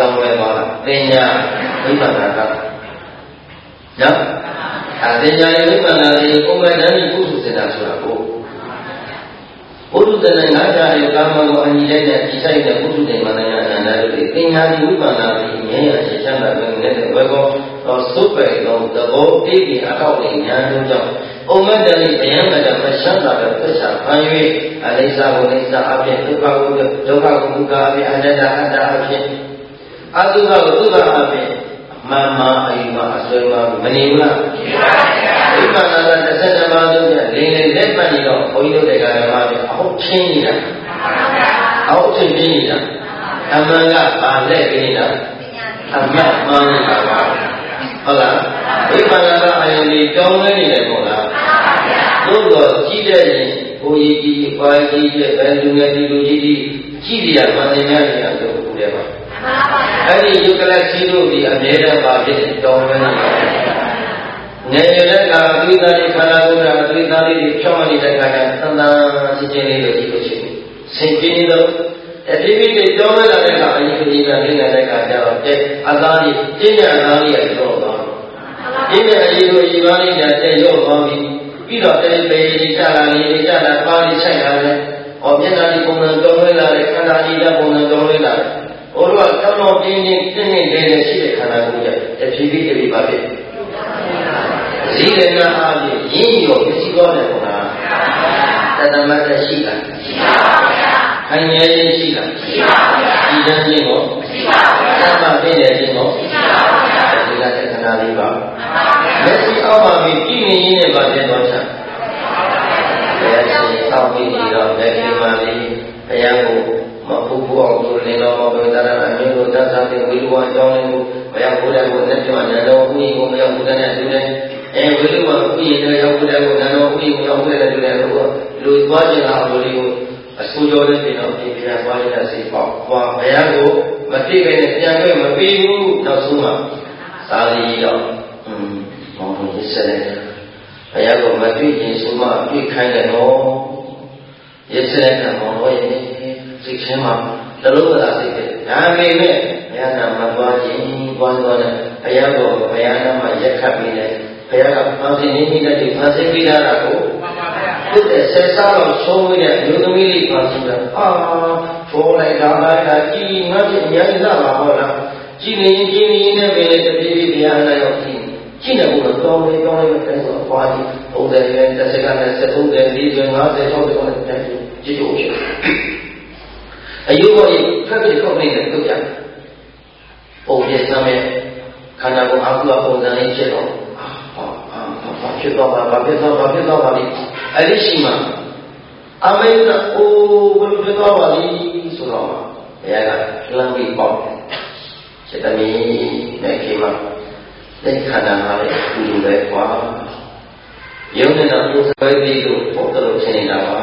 A: ဆုံးပဲသွားတာသင်ညာဝိပဿနာကနော်သင်ညာရဲ့ဝိပဿနာကိုပုံမှန်တန်းပြီးပုစုစင်တာဆိုတာကိုပုထုဇဉ်ငါးပါးရဲ့ကာမဂုဏ်အညီတဲ့ဒီဆိုင်တဲ့ပုထုဇဉ်မန္တရာအနန္တတို့တွေသင်ညာဒီဝိပဿနာကိုမြဲရရှိချမ်းသာတဲ့တဲ့ဘယ်ကောသုပ္ပေသောသဘောတိတိအထောက်အဉာဏ်တို့ကြောင့်ဩမတ္တရိဗျံမတမရှမ်းသာတဲ့သစ္စာဖန်၍အနိစ္စကိုနိစ္စအပြင်ဒုက္ခကိုဒုက္ခကိုဒုက္ခအပြင်အနတ္တအတ္တအပြင်အတုခကိုဒုက္ခအပြင်မှန်မှအယူမှအစွဲမှမနေဘူးလားနေပါဘူးဝိပဿနာက32ပါးတို့နဲ့လင်းလင်းလက်ပတ်နေတော့ဘုန်းကြီးတို့တွေကဓမ္မတွေအဟုတ်ချင်းနေတာအဟုတ်ချင်းချင်းနေတာအမှန်ကပါလက်နေတာအမှန်မှန်နေတာပါဟုတ်လားဝိပဿနာကအရင်ဒီကြောင်းလဲနေတယ်ပေါ့လားသို့တော့ကြည့်တဲ့ရင်ဘုန်းကြီးကြီးပွားကြီးရဲ့ဘယ်လူငယ်ဒီလူကြီးကြီးကြည့်ရမှသင်ရနေတာတို့ခုတည်းပါအဲ့ဒီယုတ်ကလစီတို့ဒီအမြဲတမ်းပါဖြစ်တောင်းနေတယ်။ငယ်ရတဲ့ကအသွေးသားလေးခန္ဓာကိုယ်ကအသွေးသားလေးတွေဖြောင်းနေတဲ့အခါကျသန္တာချင်းချင်းလေးလို့ဒီလိုရှိတယ်။ဆင်ကျင်းနေတော့အပြည့်ပြည့်တောင်းလာတဲ့အခါအရင်ကလေးကလေးနေတဲ့အခါကျတော့အသားကြီးကျင်းတဲ့အသားလေးကတော့သွားတယ်။ကျင်းတဲ့အရေးကိုဒီပါးလေးနဲ့တဲ့ရော့သွားပြီ။ပြီးတော့တဲ့ပေကြီးချလာလေးချလာပါးလေးဆိုင်လာတယ်။ဟောမျက်နှာကြီးပုံစံတောင်းလာတဲ့ခန္ဓာကြီးကပုံစံတောင်းလာတယ်။ဘုရားကတောင်းပြင်းပြင်းတင်းတင်းလေးလေးရှိတဲ့ခန္ဓာကိုယ်ရဲ့တဖြည်းဖြည်းတဖြည်းပါဖြစ်ဇီရဏအားဖြင့်ရင်းရောပစ္စည်းတော်တယ်ကွာတသမတ်ရှိလားရှိပါဘူးဗျာခိုင်မြဲခြင်းရှိလားရှိပါဘူးဗျာဒီတန်းခြင်းကိုရှိပါဘူးဗျာသမတ်ပြည့်တဲ့ခြင်းကိုရှိပါဘူးဗျာဒီကတခဏလေးပါလက်ရှိအောက်ပါပြီးပြည်နေရင်းနဲ့ပါဖြစ်သွားချာလက်ရှိအောက်ပြီးတော့လက်ရှိမှပြီးဘုရားကိုမပုဂ္ဂိုလ်အောင်လို့လင်းတော်မှာပဲတရားအမျိုးတို့သတ်စားတဲ့ဝိလူဝအကြောင်းလေးကိုဘုရားဘုရားကိုလက်ပြနေတော်ဥယျာဉ်ကိုမရောက်ဘူးတဲ့တူတယ်ဝိလူဝဥယျာဉ်တွေရောက်တဲ့ကိုနန္တော်ဥယျာဉ်ကိုရောက်တဲ့တူတယ်လို့လူသွားခြင်းအောင်လို့လေးကိုအဆူကြောတဲ့ပြင်တော်ပြည်ပြန်သွားတဲ့စိတ်ပေါ့ဘုရားကိုမသိပဲနဲ့ပြန်ခွင့်မပေးဘူးနောက်ဆုံးမှာသာလီတော့မောင်တို့ရစ်စတဲ့ဘုရားကိုမတွေ့ရင်ဆိုမှတွေ့ခိုင်းတယ်နော်ရစ်စတဲ့ကမောင်တို့ရဲ့စိတ်ချင်းမှာတလုံးသာစိတ်တယ်ဒါပေမဲ့ဘုရားနာမသွားခြင်းသွားသွားတယ်ဘုရားကိုဘုရားနာမှာရက်ခတ်ပြီးတယ်ဘုရားကဖန်ဆင်းနေမိတဲ့ဖန်ဆင်းပြီးတာကိုသူ့ရဲ့ဆက်စားတော့ဆုံးဝေးတဲ့အမျိုးသမီးလေးဖန်ဆင်းတာထိုးလိုက်တာလိုက်ကြည်ငါ့ရဲ့အများကြီးလာပါဟောလားကြည်နေရင်နဲ့ပဲတပြေးပြေးဘုရားနာရောက်ကြည့်ကြည့်နေဖို့တော့တောင်းလေးတဲ့ဆိုအပွားကြီး30ရဲ့30ကနဲ့30 40 50 60 60နဲ့ကြည့်ကြည့်ဖြစ်အယုဘောကြီးဖက်ပြီးထုတ်နေတဲ့တုတ်ကြပုံပြစမ်းမဲ့ခန္ဓာကိုယ်အကုအပုံစံလေးဖြစ်တော့ဖြစ်တော့ဘာဖြစ်တော့ပါလိအဲ့ဒီရှိမှာအမေကအိုးဘယ်လိုဖြစ်တော့ပါလိဆိုတော့ဘုရားကလမ်းပြီးပေါ့စေတမီနဲ့ခေမလက်ခန္ဓာမှာလည်းအတူတူပဲကွာယုံနေတာကိုယ်ဆွဲပြီးလို့ပေါ်တော့ရှင်းနေတာပါ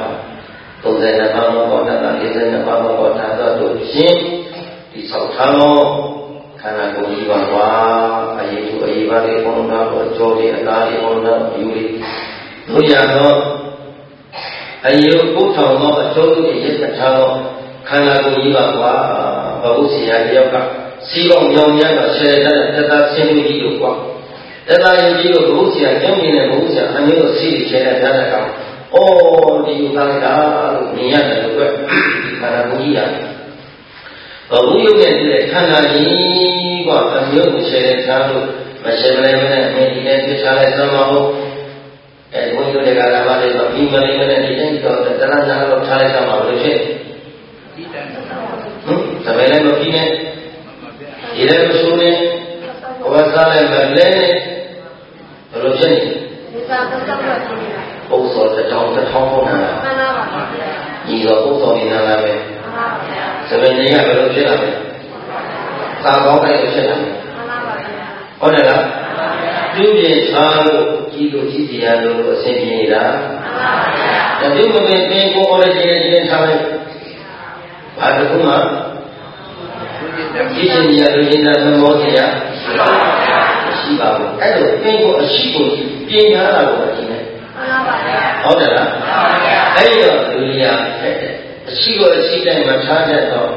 A: 32ပါးဘောဓာတ်42ပါးဘောဓာတ်တို့ရှင်းဒီဆောက်ထားတော့ခန္ဓာကိုယ်ကြီးပါကွာအရေးသူအရေးပါလေးပေါ်တော့ကြောလေးအသားလေးပေါ်တော့ယူလေးတို့ရတော့အယုပုထောင်တော့အကျိုးတွေရက်ထားတော့ခန္ဓာကိုယ်ကြီးပါကွာဘဝဆရာတယောက်ကစီအောင်ကြောင်များတော့ဆယ်တဲ့တသက်ဆင်းမှုကြီးတို့ကွာတသက်ယုံကြည်လို့ဘဝဆရာကျုံနေတယ်ဘဝဆရာအမျိုးစီးချဲတဲ့ထားတဲ့ကောင်ဒီယူသားတာလို့မြင်ရတယ်လို့ပဲခန္ဓာကိုယ်ကြီးရတယ်ဘဝယုံရဲ့ခန္ဓာကြီးကအမျိုးကိုဆယ်တဲ့ထားလို့မဆယ်မလဲနဲ့အမြင်ဒီနဲ့သိချလိုက်သမားဟုတ်ဘုန်းကြီးတို့ကလာပါတယ်ဆိုပြီးမလေးမနဲ့ဒီတိုင်းတော့တလားနာတော့ထားလိုက်သမားလို့ဖြစ်သမီးလည်းမပြီးနဲ့ဒီလည်းမဆိုးနဲ့ဘဝစားလည်းမလဲနဲ့ဘယ်လိုဖြစ်နေပု္ပ္ပာတောင်းဖို့နာလားမှန်ပါပါဗျာညီတော်ပု္ပ္ပာနေနာလားပဲမှန်ပါဗျာသမီးကြီးကဘယ်လိုဖြစ်လာလဲသာကောင်းတဲ့ဖြစ်လာတယ်မှန်ပါပါဗျာဟုတ်တယ်လားပြုပြင်ထားလို့ကြီးလို့ကြီးစီရလို့အဆင်ပြေနေတာမှန်ပါဗျာတတိမပင်ပင်ကိုအော်ရခြင်းထားလိုက်ဘာတခုမှကြီးစီရလို့ရင်းတဲ့သဘောတရားရှိပါဗျာရှိပါဘူးအဲ့လိုပင်ကိုအရှိကိုပြင်ထားတာကိုကြည့်နေဟုတ်တယ်လားအဲ့ဒီတော့လူရအရှိကိုအရှိတိုင်းမှာထားတတ်တော့ရ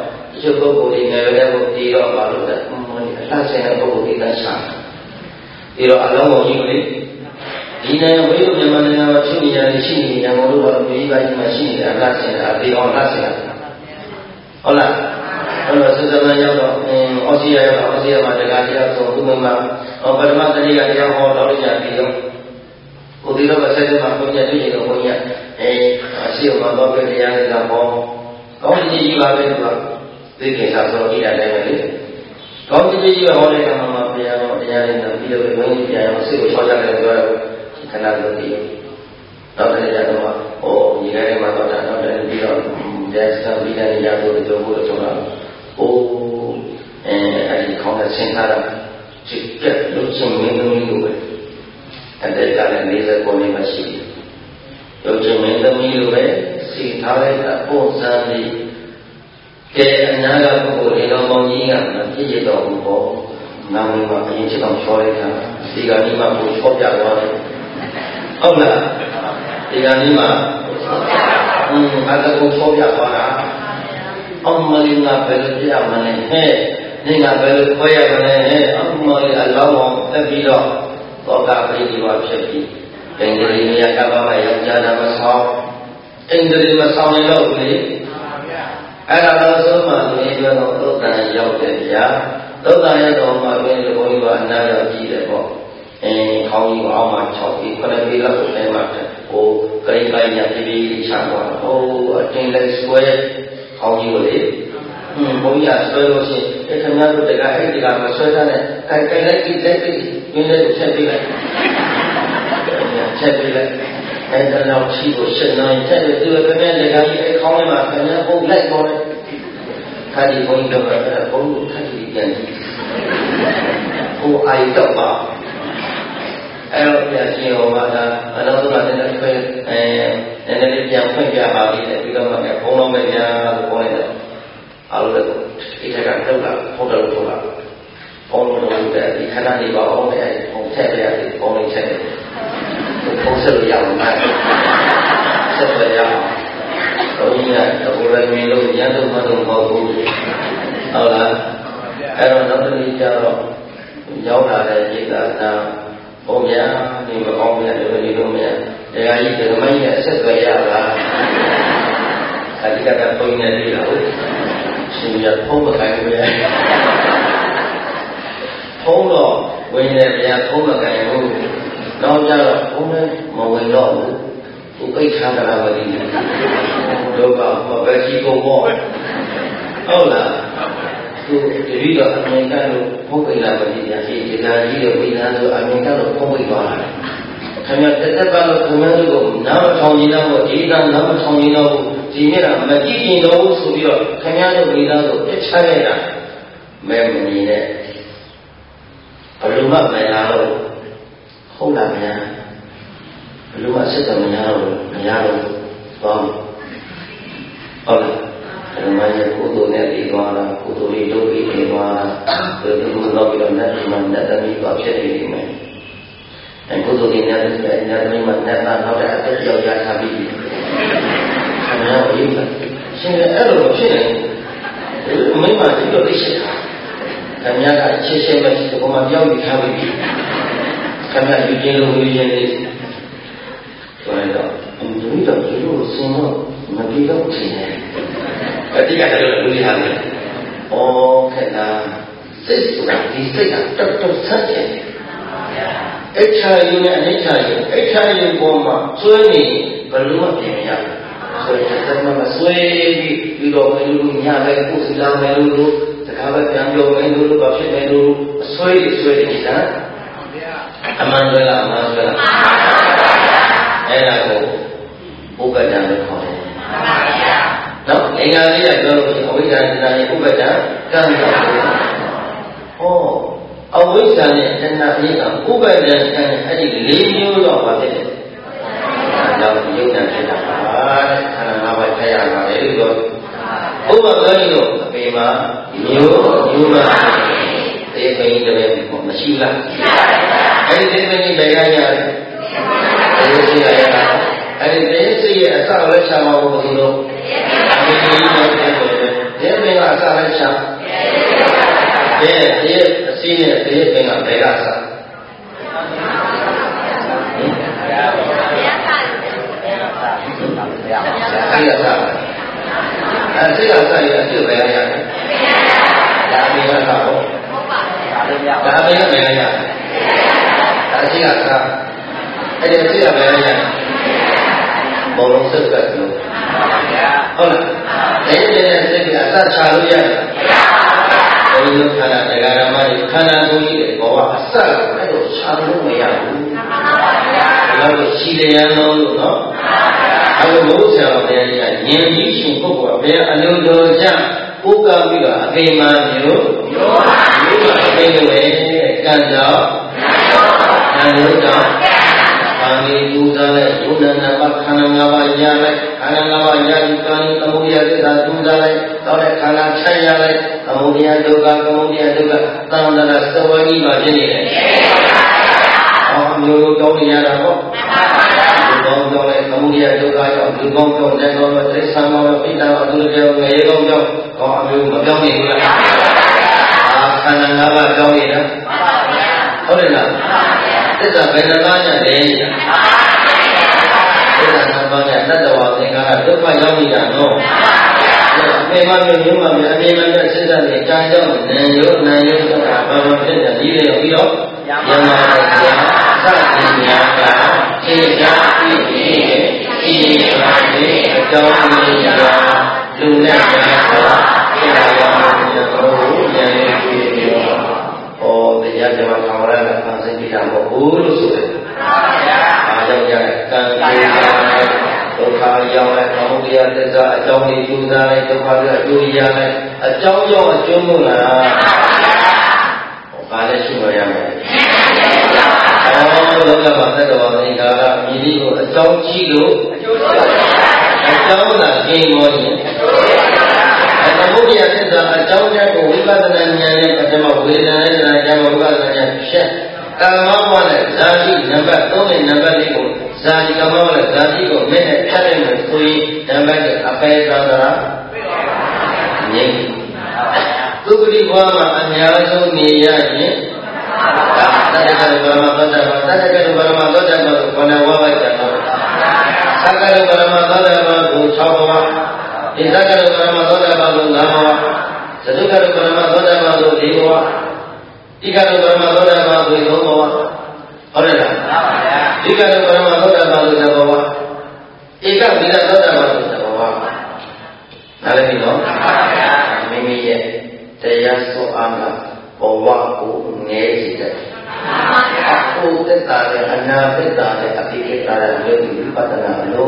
A: ကျုပ်ပုဂ္ဂိုလ်တွေငယ်တဲ့ဘုဒီတော့ပါလို့တဲ့အလှဆင်းတဲ့ပုဂ္ဂိုလ်တွေတန်းချာဒီတော့အလုံးစုံကြီးကိုလေဒီနိုင်ငံဝိရုမြန်မာနိုင်ငံမှာရှိနေရတဲ့ရှိနေရံတို့ဘာလို့ပြည်ပိုင်းမှာရှိနေတဲ့အလှဆင်းတာဒီအောင်လှဆင်းတာဟုတ်လားအဲ့တော့စစ်စမရောက်တော့ဩစီယာရောက်တော့ဩစီယာမှာတရားတရားဆိုသူ့မိမပထမတတိယတရားဟောတော့ကြာပြီးတော့ကိုဒီတော့ဆက်ဆက်မှာဘုရားတွေ့ရင်တော့ဘုရားအရှိအောင်တော့ပြတရားတွေကဟောကောင်းကြီးကြီးပါပဲသူကသိကိစ္စဆိုတော့ဤတိုင်းပဲလေကောင်းကြီးကြီးဟောတဲ့အခါမှာဘုရားတော်တရားတွေနဲ့ပြီးတော့ဘုန်းကြီးပြန်အောင်စိတ်ကိုချောချတယ်ပြောတော့ခဏလို့ဒီတော့တရားတော်ဟောဒီထဲမှာတော့တော့ပြီးတော့လက်စပ်ပြီးတဲ့နေရာကိုတို့ဘုရားဆိုတာအိုးအဲ့ဒီခေါင်းနဲ့ဆင်းလာတာချစ်ကဲလို့ချင်းမင်းသမီးလိုပဲအဲ့ဒါကလည်း49နှစ်မှရှိတယ်ရုပ်ချင်းမင်းသမီးလိုပဲစီထားလိုက်တာပုံစံလေးကဲအနာကပုဂ္ဂိုလ်တွေတော်ကောင်းကြီးကမပြည့်ရတော့ဘူးပေါ့နာမည်မှာအရင်ချက်အောင်ချောလိုက်တာဒီကနေ့မှကိုချောပြသွားတယ်ဟုတ်လားဒီကနေ့မှအဲ့ဒါကိုချောပြသွားတာအမလီငါဘယ်လိုပြရမလဲဟဲ့နေငါဘယ်လိုခွဲရမလဲဟဲ့အမလီအလောင်းအောင်တက်ပြီးတော့သောကပရိဒီဝဖြစ်ပြီးအင်္ဂလိပ်မြတ်ကဘာမှယောက်ျားနာမဆောင်အင်္ဂလိပ်မဆောင်ရင်တော့လေအဲ့ဒါတော့သုံးမှသူရင်ပြောတော့သုတ်တန်ရောက်တယ်ဗျာသုတ်တန်ရောက်တော့မှဘယ်လိုဘုန်းကြီးကအနာရောက်ကြည့်တယ်ပေါ့ခေါင်းကြီးကိုအောက်မှာ6ပြီး9ပြီးလောက်ကိုလဲမှာဟိုဂရိပိုင်းညာပြပြချသွားဟိုအတင်းလဲဆွဲခေါင်းကြီးကိုလေဘုန်းကြီးကဆွဲလို့ရှိရင်ခင်ဗျားတို့တကအဲ့ဒီကမဆွဲထားနဲ့ကိုင်လိုက်ကြည့်လက်ကြည့်ရင်းလေးကိုချက်ပေးလိုက်ချက်ပေးလိုက်အဲ့ဒါတော့ချီကိုရှင်းနိုင်ချက်ပြီးသူကခင်ဗျားတကကြီးအဲ့ခေါင်းထဲမှာခင်ဗျားပုံလိုက်ပေါ်တယ်ခါဒီဘုန်းကြီးတော့အဲ့ဘုန်းကြီးခါဒီပြန်ကြည့်ဟိုအိုက်တော့ပါအဲ့တော့ပြန်ရှင်းဟောပါတာအနောက်ဆုံးကလည်းနည်းနည်းလေးပြန်ဖွင့်ပြပါလိမ့်တယ်ပြီးတော့မှဘုန်းတော်ပဲညာလို့ပြောလိုက်တယ်အားလုံးလည်းဒီထက်ကထုတ်လာဟုတ်တယ်လို့ပြောတာဘုန်းတော်တို့ကဒီခဏလေးပါအောင်လေဘုံထည့်ပြရတယ်ဘုံလေးထည့်တယ်ဘုံဆက်လို့ရအောင်လားဆက်ပြရအောင်ဘုန်းကြီးကတော့ဘုရားမြင်လို့ရန်တော့မတော့မဟုတ်ဘူးဟုတ်လားအဲ့တော့နောက်တစ်နေ့ကျတော့ရောက်လာတဲ့ဣဒ္ဓနာဘုရားဒီမကောင်းမြတ်တွေဒီလိုမြတ်တရားကြီးဒီမိုင်းနဲ့ဆက်သွယ်ရလားအဓိကဘုန်းကြီးနဲ့တွေ့လာဟုတ်ရှင်ရဖုံးမကိုင်ဘူးလေဖုံးတော့ဝင်တယ်ဗျာဖုံးမကိုင်ဘူးနောက်ကြတော့ဖုံးလည်းမဝင်တော့ဘူးသူပိတ်ထားတာပဲဒီတို့ကဘယ်ကြီးကုန်ပေါ့ဟုတ်လားသူတတိတော့အမေရိကန်လို့ဖုံးပိတ်လာပါလိမ့်ဗျာဒီကကြီးတွေဝိညာဉ်ဆိုအမေရိကန်လို့ဖုံးပိတ်သွားတာခင်ဗျတက်ပါလို့ခင်ဗျတို့ကနားမထောင်ရင်တော့ဒီကနားမထောင်ရင်တော့ဒီနေ့ကမကြည့်ရင်တော့ဆိုပြီးတော့ခင်ဗျားတို့မိသားစုပြစ်ချလိုက်တာမဲမနေနဲ့ဘယ်လိုမှမရတော့ဟုတ်လားဗျာဘယ်လိုမှစစ်တယ်မရတော့ဘောင်းဟုတ်လားဓမ္မရဲ့ကုသိုလ်နဲ့ပြီးသွားတာကုသိုလ်လေးလုပ်ပြီးနေသွားတာဘယ်လိုမှတော့ပြီးတော့နဲ့ဒီမှာနဲ့တမီးပါဖြစ်နေနေမယ်အဲကုသိုလ်လေးနဲ့နဲ့တမီးမှာနဲ့နောက်တဲ့အသက်ရောက်ရထားပြီးခင်ဗျားရေးတာရှင်လည်းအဲ့လိုမဖြစ်နိုင်ဘူးမိမဒီလိုသိရှိတာခင်ဗျားကရှင်းမရှိတဲ့ပုံမှာပြောင်းပြီးထားပြီးခင်ဗျားယူခြင်းလို့ယူခြင်းလေးဆိုတော့ဒီလိုဒီလိုစင်တော့မပြေတော့ဘူးနေအတိတ်ကတော့လူကြီးဟာလေဩခင်ဗျာစိတ်ဆိုတာဒီစိတ်ကတော်တော်ဆက်တယ်အိဋ္ဌာယုနဲ့အနိဋ္ဌာယုအိဋ္ဌာယုပေါ်မှာကျွဲနေဘယ်လိုမှပြင်မရဘူးဆိုရင်သက်မမဆွေးပြီးတော့မင်းတို့ညပဲကိုယ်စီလောင်းမယ်လို့တခါပဲပြန်ပြောမယ်လို့ဘာဖြစ်မယ်လို့အဆွေးနေတာအမှန်ဆွဲလားအမှန်ဆွဲလားအဲ့ဒါကိုဥပ္ပဒံလို့ခေါ်တယ်နော်အင်္ဂါလေးကပြောလို့အဝိဇ္ဇာတရားရဲ့ဥပ္ပဒံကံတော်ဟောအဝိဇ္ဇာနဲ့တဏှာရဲ့ဥပ္ပဒံကံအဲ့ဒီ၄မျိုးတော့ပါဖြစ်တယ်တော့ယုံနာဖြစ်တာပါတဲ့ခန္ဓာ၅ပါးထည့်ရပါလေလို့ဥပ္ပဒံလို့အပေမှာမျိုးပါတေပိန်တဲ့မရှိလားအဲ့ဒီတေပိန်ဘယ်ကရတယ်တေစိရရတာအဲ့ဒီတေစိရဲ့အစဝဲချာမှာဘုရားလို့အမေကြီးနဲ့တေပိန်ကအလိုက်ရှာဘယ်တည်းအစီးနဲ့တည်းပင်ကဘယ်ကစားစိတ်ကစားစိတ်ကစားရအစ်စ်ပဲရတယ်ဒါအမေကစားဖို့ဒါအမေကပဲရတယ်ဒါစိတ်ကစားအဲ့ဒီစိတ်ကပဲရတယ်ဘောလုံးစိတ်ကလို့ဟုတ်လားဒီနေ့စိတ်ကအစချလို့ရတယ်ဘုရားခန္ဓာတရားဓမ္မတွေခန္ဓာကိုယ်ကြီးတွေဘောကအစအဲ့လိုချလို့မရဘူးဒါလို့ရှိတယ်လို့နော်အဲ့လိုမိုးဆရာတော်တရားကြီးကဉာဏ်ကြီးရှင်ပုဂ္ဂိုလ်ကဘယ်အလုံးတော်ကြဥက္ကပြီးတော့အပေမာမျိုးအပေဝဲကံကြောင့်ဉာဏ်လို့ကြောင့်ဘာမီပူဇော်လိုက်ယုံနာနာခန္ဓာ၅ပါးရလိုက်ခန္ဓာ၅ပါးရပြီးကံသမုဒယသစ္စာပူဇော်လိုက်တော့တဲ့ခန္ဓာချမ်းရလိုက်သမုဒယဒုက္ခသမုဒယဒုက္ခသံဃာသဝဂိမှာဖြစ်နေတယ်မျိုးတောင်းနေရတာပေါ့လူကောင်းကြောင့်လည်းသမုဒယဒုက္ခကြောင့်လူကောင်းကြောင့်လည်းတော့တိစ္ဆာမောပိဋကဝသူတွေငရေကောင်းကြောင့်ကောင်းအမျိုးမပြောင်းနိုင်ဘူးလားခန္ဓာ၅ပါးပြောင်းနေတာဟုတ်တယ်လားသစ္စာဘယ်နှပါးညလဲသစ္စာနှပါးညတတ္တဝါသင်္ခါရဒုက္ခရောက်နေတာနော်အပေမမျိုးမျိုးမှအမြင်မှစိတ်ဓာတ်နဲ့ကြာကြောင့်နံရုပ်ဆိုတာဘာမှဖြစ်တယ်ဒီလိုပြီးတော့ယမတရားစသည်များကခြေချပြီးဤပါတိအကြောင်းလေးရာလူနဲ့ကြားသောဖြစ်လာရမှာကိုဉာဏ်နဲ့ကြည့်ပြီးတော့ဟောတရားဓမ္မခံရတာဖန်ဆင်းပြတာမဟုတ်ဘူးလို့ဆိုတယ်အားကြောင့်ကြကံကြိုးစားဒုက္ခရောက်တဲ့သမုဒယသစ္စာအကြောင်းလေးကြိုးစားလိုက်ဒုက္ခကအကျိုးရလိုက်အကြောင်းကြောင့်အကျိုးမို့လားဘာလဲရှိမရမယ်လောကမှာသက်တော်သင်္ခါရမြည်ပြီးကိုအကြောင်းကြီးလို့အကျိုးသာကျင်းပေါ်ရင်သမုဒယသစ္စာအကြောင်းချက်ကိုဝိပဿနာဉာဏ်နဲ့ပထမဝေဒနာနဲ့ဉာဏ်ကြောင့်ဝိပဿနာဉာဏ်ဖြတ်ကာမဝါနဲ့ဇာတိနံပါတ်3နဲ့နံပါတ်4ကိုဇာတိကာမဝါနဲ့ဇာတိကိုမဲ့နဲ့ဖြတ်လိုက်မယ်ဆိုရင်နံပါတ်1အပေသာသရာငြိမ်းသုခတိဘဝမှာအများဆုံးနေရရင်သတ္တကရပရမသောတပန်သတ္တကရပရမသောတပန်ကိုခန္ဓာဝါဝကျတော့သက္ကရပရမသောတပန်ကို6ဘဝဒီသက္ကရပရမသောတပန်ကို9ဘဝသတုကရပရမသောတပန်ကို4ဘဝဣကရပရမသောတပန်ကို3ဘဝဟုတ်တယ်လားဣကရပရမသောတပန်ကို7ဘဝဧကဝိရသောတပန်ကို7ဘဝနားလည်ပြီနော်မိမိရဲ့တရားဆိုအားကဘဝကိုငဲစေတယ်အခုသက်တာနဲ့အနာသက်တာနဲ့အပိကိတာနဲ့ယောဂီဝိပဿနာလို့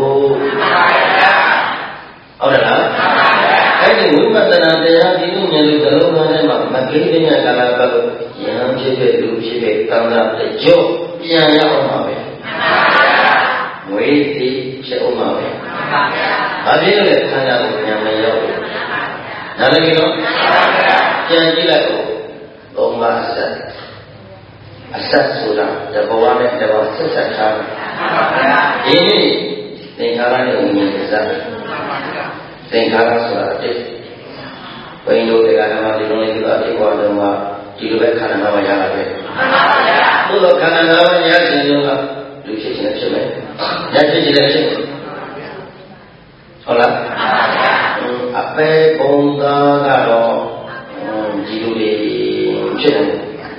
A: ဟုတ်တယ်လားအဲ့ဒီဝိပဿနာတရားဒီလိုမျိုးလို့သလုံးသားထဲမှာမကိဋ္ဌိယကာလပတ်လို့ယဟန်ဖြစ်တဲ့လူဖြစ်တဲ့ကံကတကြော့ပြန်ရအောင်ပါပဲငွေတိဖြစ်အောင်ပါပဲဘာဖြစ်လို့လဲခန္ဓာကိုပြန်မရောက်ဘူးနားလည်ပြီနော်ပြန်ကြည့်လိုက်တော့ဘုံမှာအဆက်ဆိုတာတဘောနဲ့တဘောဆက်ဆက်ထားတယ်ဒီနေ့သင်္ခါရနဲ့ဝိညာဉ်စသသင်္ခါရဆိုတာတစ်ဘိန်းတို့တရားဓမ္မတွေလုံးလေးကအတိအဝလုံးကဒီလိုပဲခန္ဓာ၅ပါးရတာပဲဘုလိုခန္ဓာ၅ပါးရခြင်းလို့ကလူဖြစ်ခြင်းဖြစ်မယ်ရဖြစ်ခြင်းလည်းဖြစ်မယ်ဟုတ်လားအပေပုံသားကတော့ဒီလိုလေးဖြစ်တယ်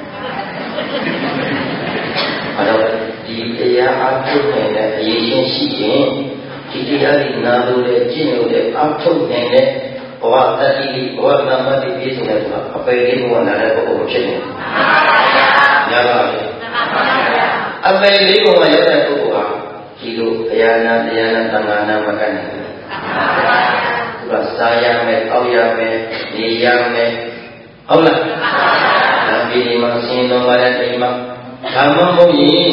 A: အဲ့တော့ဒီတရားအထုတ်နိုင်တဲ့အရေးချင်းရှိရင်ဒီတရားဒီနာလို့တဲ့ကျင့်လို့တဲ့အထုတ်နိုင်တဲ့ဘဝတတိဘဝနာမတိပြည့်စုံတဲ့ဆိုတာအပေလေးဘဝနာတဲ့ပုဂ္ဂိုလ်ဖြစ်နေတယ်။ညာပါပြီ။အပေလေးဘဝရတဲ့ပုဂ္ဂိုလ်ဟာဒီလိုတရားနာသံဃာနာမကနိုင်ဘူး။သူကစားရမယ်၊အောက်ရမယ်၊နေရမယ်ဟုတ်လား။ဒါပြီးဒီမှာဆင်းတော်ပါတဲ့အိမ်မှာဓမ္မမဟုတ်ရင်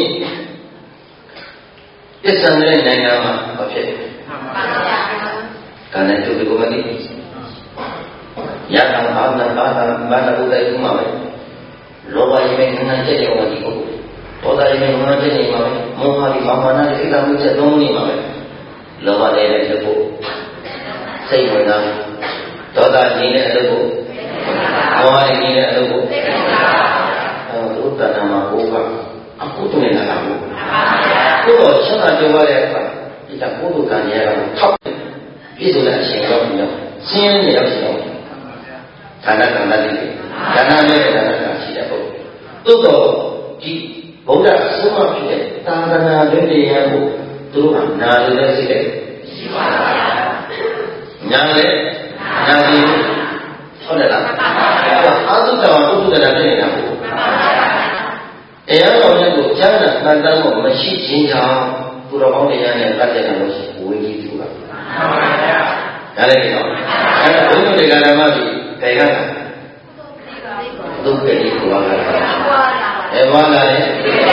A: ပြစ္ဆန်တဲ့နိုင်ငံမှာမဖြစ်ဘူး။ကံနဲ့ကျိုးကိုမသိဘူး။ရတာဘာနာဘာနာဘာနာဘုရားဥမာပဲ။လောဘရဲ့ငန်းချက်ရောဒီကိုဒေါသရဲ့ငန်းချက်နေမှာပဲ။မောဟဒီမာမနာရဲ့အိတ်တမှုချက်သုံးနေမှာပဲ။လောဘရဲ့လည်းတဖို့စိတ်ဝင်စားဒေါသငြိမ်းတဲ့အလုပ်ကိုမောဟငြိမ်းတဲ့အလုပ်ကိုသူတဏ္ဍာမှာဘုရားအကုသိုလ်နဲ့လာတာဘူးဘုရားချမ်းသာကြွယ်ဝတဲ့အခါဒီကကုသိုလ်ကံရတာကိုထောက်ပြည့်စုံတဲ့အချိန်ရောက်ပြီးတော့ဆင်းရဲနေရောက်ရှိတော့ဌာနကံတည်းကဌာနနဲ့ဌာနကရှိတဲ့ပုဂ္ဂိုလ်သို့တော့ဒီဗုဒ္ဓအဆုံးအမဖြစ်တဲ့သာသနာ့တရားကိုသူတို့ကနာလို့လည်းရှိတယ်ရှိပါဘူးညာလည်းညာစီဟုတ်တယ်လားအာသုတ္တဝပုထုဇဏဖြစ်နေတာဟုတ်တရားတော်နဲ့ကိုကျမ်းစာမှန်တမ်းဖို့မရှိခြင်းကြောင့်သူတော်ကောင်းတရားနဲ့တတ်တဲ့လို့ရှိဝိကြီးသူကမှန်ပါဗျာဒါလည်းကြောင့်အဲ့ဒါဘုရားတရားဓမ္မကြီးကြိုင်ရတာဒုက္ခတိကိုပါလာတယ်ဘာလာလဲဓမ္မကြီး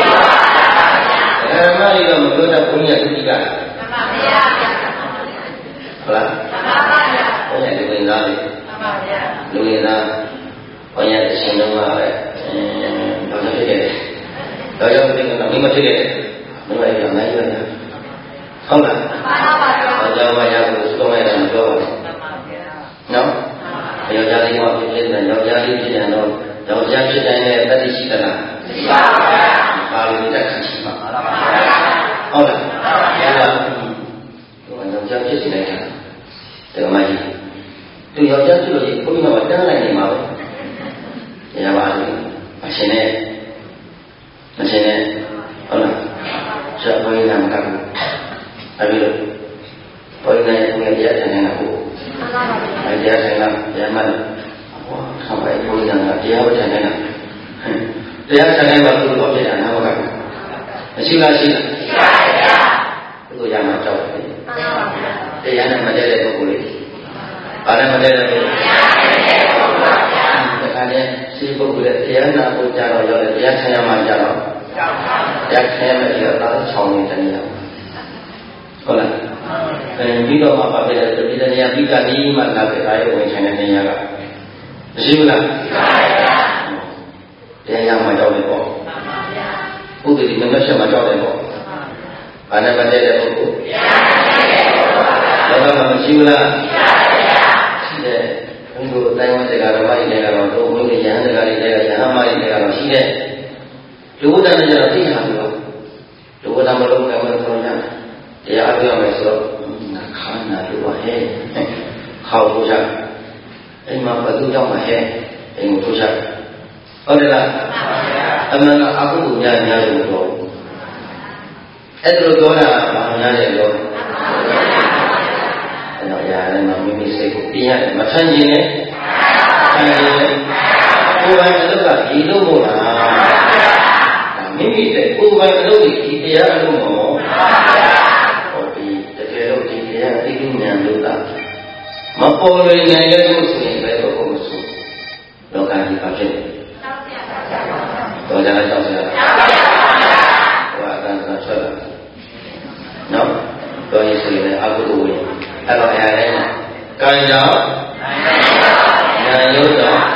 A: ကမပြောတတ်ဘုရားသူကြီးကမှန်ပါဗျာဟုတ်လားမှန်ပါဗျာဘုရားလူဝင်သားလေမှန်ပါဗျာလူဝင်သားဘုရားရှင်တော်ကပဲတော့ဖြစ်တယ်တော့ရောက်တဲ့ကမင်းမဖြစ်တယ်မင်းလည်းយ៉ាងနိုင်ရတယ်ဟုတ်လားမှန်ပါဗျာအကြောင်းမရဘူးစုံလိုက်တာပြောပါဦးမှန်ပါဗျာနော်ယောက်ျားလေးကဖြစ်တဲ့ယောက်ျားလေးဖြစ်ရင်တော့ယောက်ျားဖြစ်တိုင်းလည်းတတိရှိသလားရှိပါဗျာပါဠိတတိရှိပါဟုတ်လားမှန်ပါဗျာဟုတ်လားမှန်ပါဗျာယောက်ျားဖြစ်နေတယ်ဒီမှာကြီးသူယောက်ျားဖြစ်လို့ဘုရားကတန်းလိုက်နေမှာပဲတရားပါလို့အရှင်နဲ့ဟုတ်လားဆက်ဘုရားနာမကဘူးအဲဒီလိုဘုရားရဲ့တရားထိုင်နေတာကိုတရားထိုင်တာတရားမှတ်ဆောင်းပဲဘုရားကတရားဝထိုင်နေတာတရားထိုင်နေမှာသူ့တော်ဖြစ်တာနာမကဘူးမရှိလားရှိလားရှိပါဗျာသူ့ရမှာကြောက်တယ်တရားနဲ့မတည့်တဲ့ပုဂ္ဂိုလ်လေးဘာနဲ့မတည့်တဲ့ပုဂ္ဂိုလ်ဒါကလည်းရှိပုဂ္ဂိုလ်ရဲ့တရားနာဖို့ကြတော့ရောက်တယ်တရားထိုင်ရမှာကြတော့တရားထိုင်ရမယ်ဆိုတော့ချောင်းနေတယ်ဟုတ်လားပြီးတော့မှပါပဲဒီတည်းပြီးကနေမှလာပဲအားရဝင်ထိုင်တဲ့နေရာကမရှိဘူးလားရှိပါဗျာတရားရမှာကြောက်တယ်ပေါ့ပုဂ္ဂိုလ်ဒီမနှက်ချက်မှာကြောက်တယ်ပေါ့ဘာနဲ့မတည့်တဲ့ပုဂ္ဂိုလ်တရားနဲ့မရှိဘူးလားရှိတယ်ဘုရားတိုင်းဝန်တရားတော်မကြီးလည်းကတော့တို့ဘုရားရဟန်းတရားတွေလည်းရဟန်းမကြီးလည်းကတော့ရှိတယ်လူဝတ္တနဲ့ကျတော့သိတာလို့လူဝတ္တမလုံးကမလို့ဆိုရတယ်တရားအပြည့်မယ်ဆိုတော့ခန္ဓာတို့ပါဟဲ့ခေါ်ဖို့ချက်အိမ်မှာဘသူကြောင့်မဟဲ့အိမ်ကိုချက်ဟုတ်တယ်လားအမှန်ကအကုသိုလ်များများလို့ပြောအဲ့ဒါလိုပြောတာဘာမှများတယ်ပြောအဲ့တော့ရတယ်မမိမိစိတ်ကိုပြရတယ်မထမ်းခြင်းနဲ့ထမ်းခြင်းနဲ့ကိုယ်ပိုင်အလုပ်ကဒီလိုမို့လားမိမိတဲ့ကိုယ်ပိုင်အလုပ်ကြီးဒီတရားအလုပ်မှာဟုတ်ပြီတကယ်လို့ဒီတရားသိဉာဏ်လို့လားမပေါ်လွင်နိုင်တဲ့လို့ဆိုရင်ဘယ်လိုကိုမဆိုလောကကြီးပါဖြစ်တော့ကြတယ်ကြောက်စရာဟောအတန်းကဆွဲလာနော်တော့ရင်ဆိုရင်အကုသိုလ်ဝင်အဲ့တော့အားလည်းကံကြောင့်ဉာဏ်ရုပ်ကြောင့်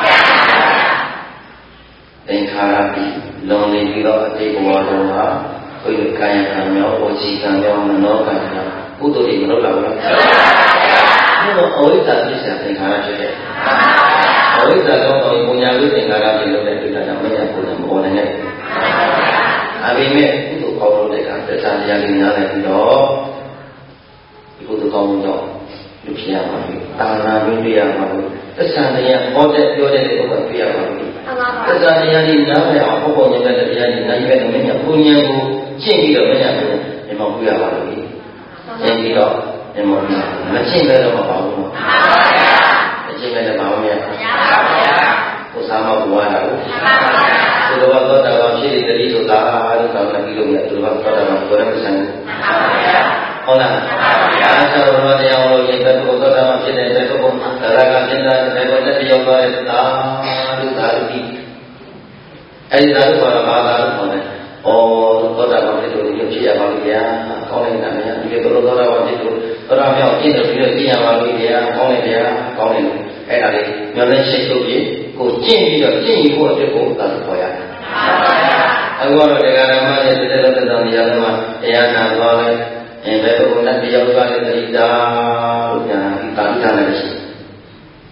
A: သင်္ခါရပြီးလုံနေပြီးတော့အတိတ်ဘဝတော်မှာဘုရားကာယကံရောဝစီကံရောမနောကံရောကုသိုလ်တွေမလုပ်တော့ဘူးလားဘုရားအဝိဇ္ဇာပြစ္ဆာသင်္ခါရဖြစ်တယ်အဝိဇ္ဇာတော့ဘုညာဝိသင်္ခါရဖြစ်လို့တဲ့တွေ့တာကြောင့်မရဘူးမပေါ်နိုင်ဘူးအဘိမဲ့ကုသိုလ်ကောင်းလို့တဲ့ကသစ္စာတရားလေးများတယ်ပြီးတော့ဒီကုသိုလ်ကောင်းမှုကြောင့်လူဖြစ်ရမှာပြီတာနာမင်းတွေ့ရမှာပြီသစ္စာတရားဟောတဲ့ပြောတဲ့ပုဂ္ဂိုလ်တွေ့ရမှာပြီသစ္စာတရားလေးနားလည်အောင်ဟောပေါ်နေတဲ့တရားလေးနားရတဲ့မင်းကဘုညာကိုကျင့်ပြီးတော့မရဘူးဒီမှာတွေ့ရပါလို့ကျင့်ပြီးတော့ဒီမှာမကျင့်ပဲတော့မပါဘူးမကျင့်ပဲလည်းပါအောင်မရဘူးကိုစားမဘဝတာကိုသူတော်ဘာသာတော်ဖြစ်တဲ့တတိဆိုတာအားလုံးကောင်းပြီးလို့ရသူတော်ဘာသာတော်ကိုလည်းမဆိုင်ဘူးဟုတ်လားအားသာတော်တရားလို့ရင်ဘယ်လိုသောတာပန်ဖြစ်တဲ့ဘယ်လိုပုံရာဂစိတ္တဘယ်လိုလက်ပြောသွားတဲ့သာလူသာလူကြီးအဲဒီသာလူဆိုတာဘာသာလို့ခေါ်တယ်။သောတာပန်ဖြစ်လို့ဒီဖြစ်ရပါလိမ့်ဗျာ။ကောင်းလိုက်တာများဒီလိုသောတာပန်ဖြစ်လို့သောတာမြောက်ကျင့်တယ်ပြီးတော့သိရပါလိမ့်ဗျာ။ကောင်းလိုက်ဗျာ။ကောင်းလိုက်အဲ့ဒါလေးမျောလင်းရှိထုတ်ပြီးကိုကျင့်ပြီးတော့ကျင့်ဖို့အတွက်ကိုသာခေါ်ရတယ်။အခုတော့တရားဓမ္မရဲ့စိတ္တလောကတော်နေရာမှာတရားနာသွားလဲဘယ်လိုနဲ့တရားသွားလဲသတိတာလို့ညာဒီတာလိတာလည်းရှိ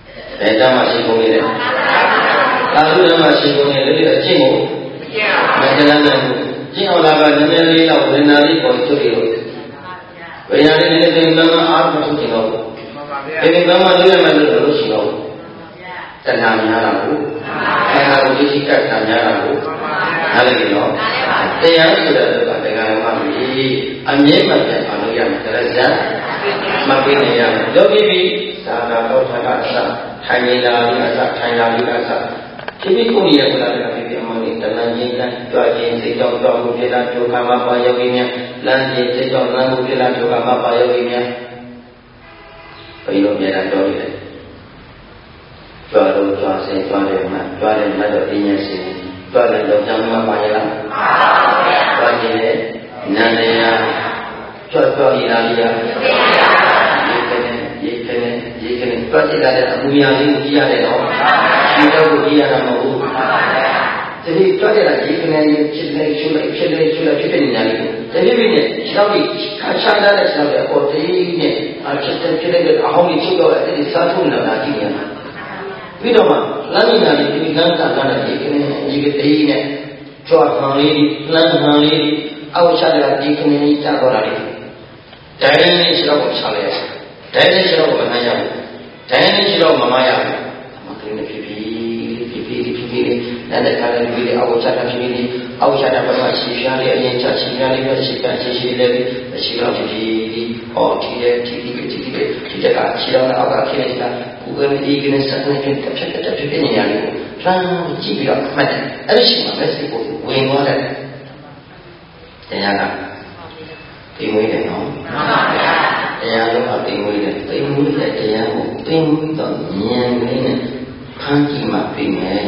A: Để ta mà xin công đi đấy. Ta lúc đó mà xin công đi lấy là chi ngủ. Mà cho nên là chi ngủ là cái nhân lý nào bên nào đi còn chút điều. Bên nào đi nên bên nào mà áp một chút chi ngủ. Bên nào mà đưa mà đưa lúc chi ngủ. Tận hàm nhà nào cũng. Hay là một cái cách làm nhà nào cũng. Hay là cái đó. Thế án sự là được cái ngày mà đi anh nhớ mà phải phản ứng rằng cái là giá. Mà cái này là do cái gì? Sa là đâu thay đổi sa. Thay như là đi sa, thay là đi sa. Thì biết cũng nhiều là cái việc mà mình cần làm gì đó. Cho chuyện sẽ cho một cái là cho cả mà bao nhiêu kia. Làm gì sẽ cho một cái là cho cả mà bao nhiêu kia. Bây giờ mình làm rồi đấy. Cho đâu cho sẽ cho để mà được đi nhà sẽ. Cho nên đâu chẳng mà bao nhiêu lắm. Cho gì đấy. Nên là cho gì là gì à? Cái này có thể là mua nhà đi mua nhà này đó, đi đâu cũng đi ra mà mua. Thế thì có thể là cái này chuyện này nhà đi. Thế thì bây giờ chỉ nói đi, khai sáng ra là chỉ nói là có thế này, chuyện này là không đi chịu đâu là thế thì sao không làm là gì nhỉ? Vì đó mà, làm nhà đi thì làm sao là cái thế này, cho hàng đi, làm hàng đi, ao chả là cái này chả có là đi. Cái này chỉ là một sao đấy. Cái này chỉ là một cái này. Cái này chỉ là một cái này. Mà cái này phi nên là cái này vì áo chả là phi áo chả là phải chỉ ra để anh chả chỉ ra để chỉ ra phi thì cả chỉ là áo cả cái này là cũng cái này sắc này cái này nhà này ra chỉ biết mà anh chỉ mà cái gì cũng quên quá đấy. Thế là tìm mũi để nó. Thế lúc nào tìm mũi để thế tìm mũi còn nhang cái này khang chỉ mà tìm này.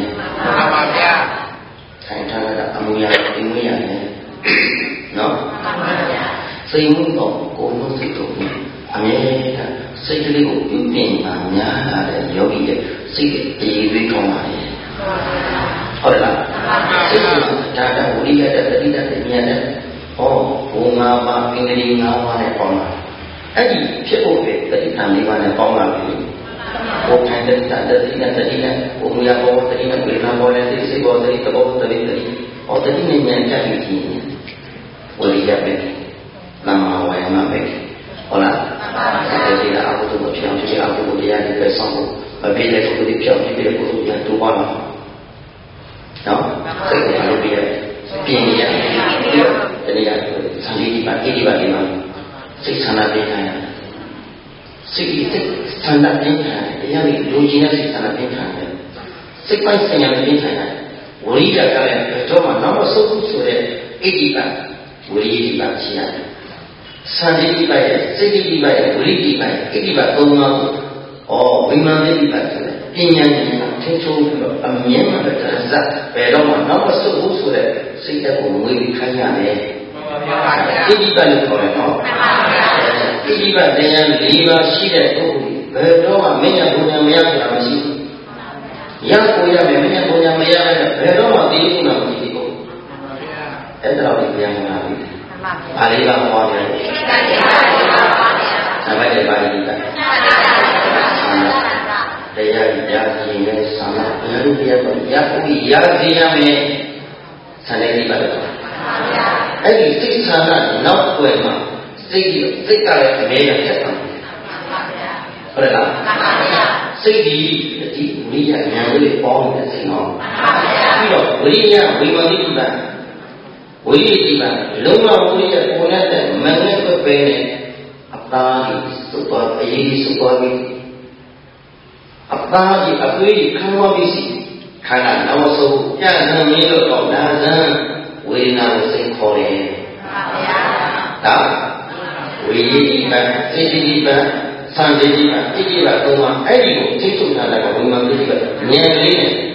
A: Thành ra là âm nhạc tìm mũi này, nó. Xây mũi còn cố nó xây tổ này, anh ấy là xây cái điều biểu hiện mà nhá là để giáo bị xây cái gì với con này. Hỏi là xây ra đã đi ra để nhà đấy. Cô ngao mà cái đi ngao mà này con mà, cái gì phía cô về cái làm đi mà này con làm gì, cô thay cái đi này, cô mua cô cái đi này, người làm cô này thì sẽ cô cái này nhận ra cái gì nhỉ, cô đi ra bên, làm mà vậy mà vậy, hoặc là cái gì là áo tôi một chiếc chứ áo tôi một đi ra thì phải xong, và bây giờ tôi đi chiếc thì bây giờ tôi đi tu quan rồi, đó, cái này là bây giờ tiền gì vậy? Thế này là sang đi bạn đi mà sức sang là bên này sức sang là bên này thế là đôi khi là sức sang là bên này sức phải sang là bên này 우리 자가에 정말 너무 속속에 이기가 우리 이기가 지야 산지 이기가에 쓰기 이기가에 우리 이기가에 이기가 동하고 위만의 이기가 인연이 최초로 안면만 들어서 배로만 너무 속속에 쓰이다고 우리 가냐네 이기가는 거예요. 이기가 내년 리바 시대 또 배로만 매년 보면 매년 하면서 야고야 매년 보면 매년 배로만 뒤구나 뒤고 애들하고 그냥 하고 아리가 뭐하냐 사마대 말이다 대야 야지에 사마 야루비야 야고이 야지야메 산에기 받아 애기 식사나 나쁘에만 색깔에 매년 했다 그러나 색이 우리야 양을 뻥을 생어 이거 우리야 위만이다 우리지만 너무 우리야 보내때 맨날 그 배에 아빠기 수박 아이기 수박이 아빠기 아빠기 강화비시 가나 나와서 야는 이거 거다는 우리나라 생코레 다 우리가 세지기가 산지기가 이기가 동안 아이고 직속하다가 우리만 그리가 년리네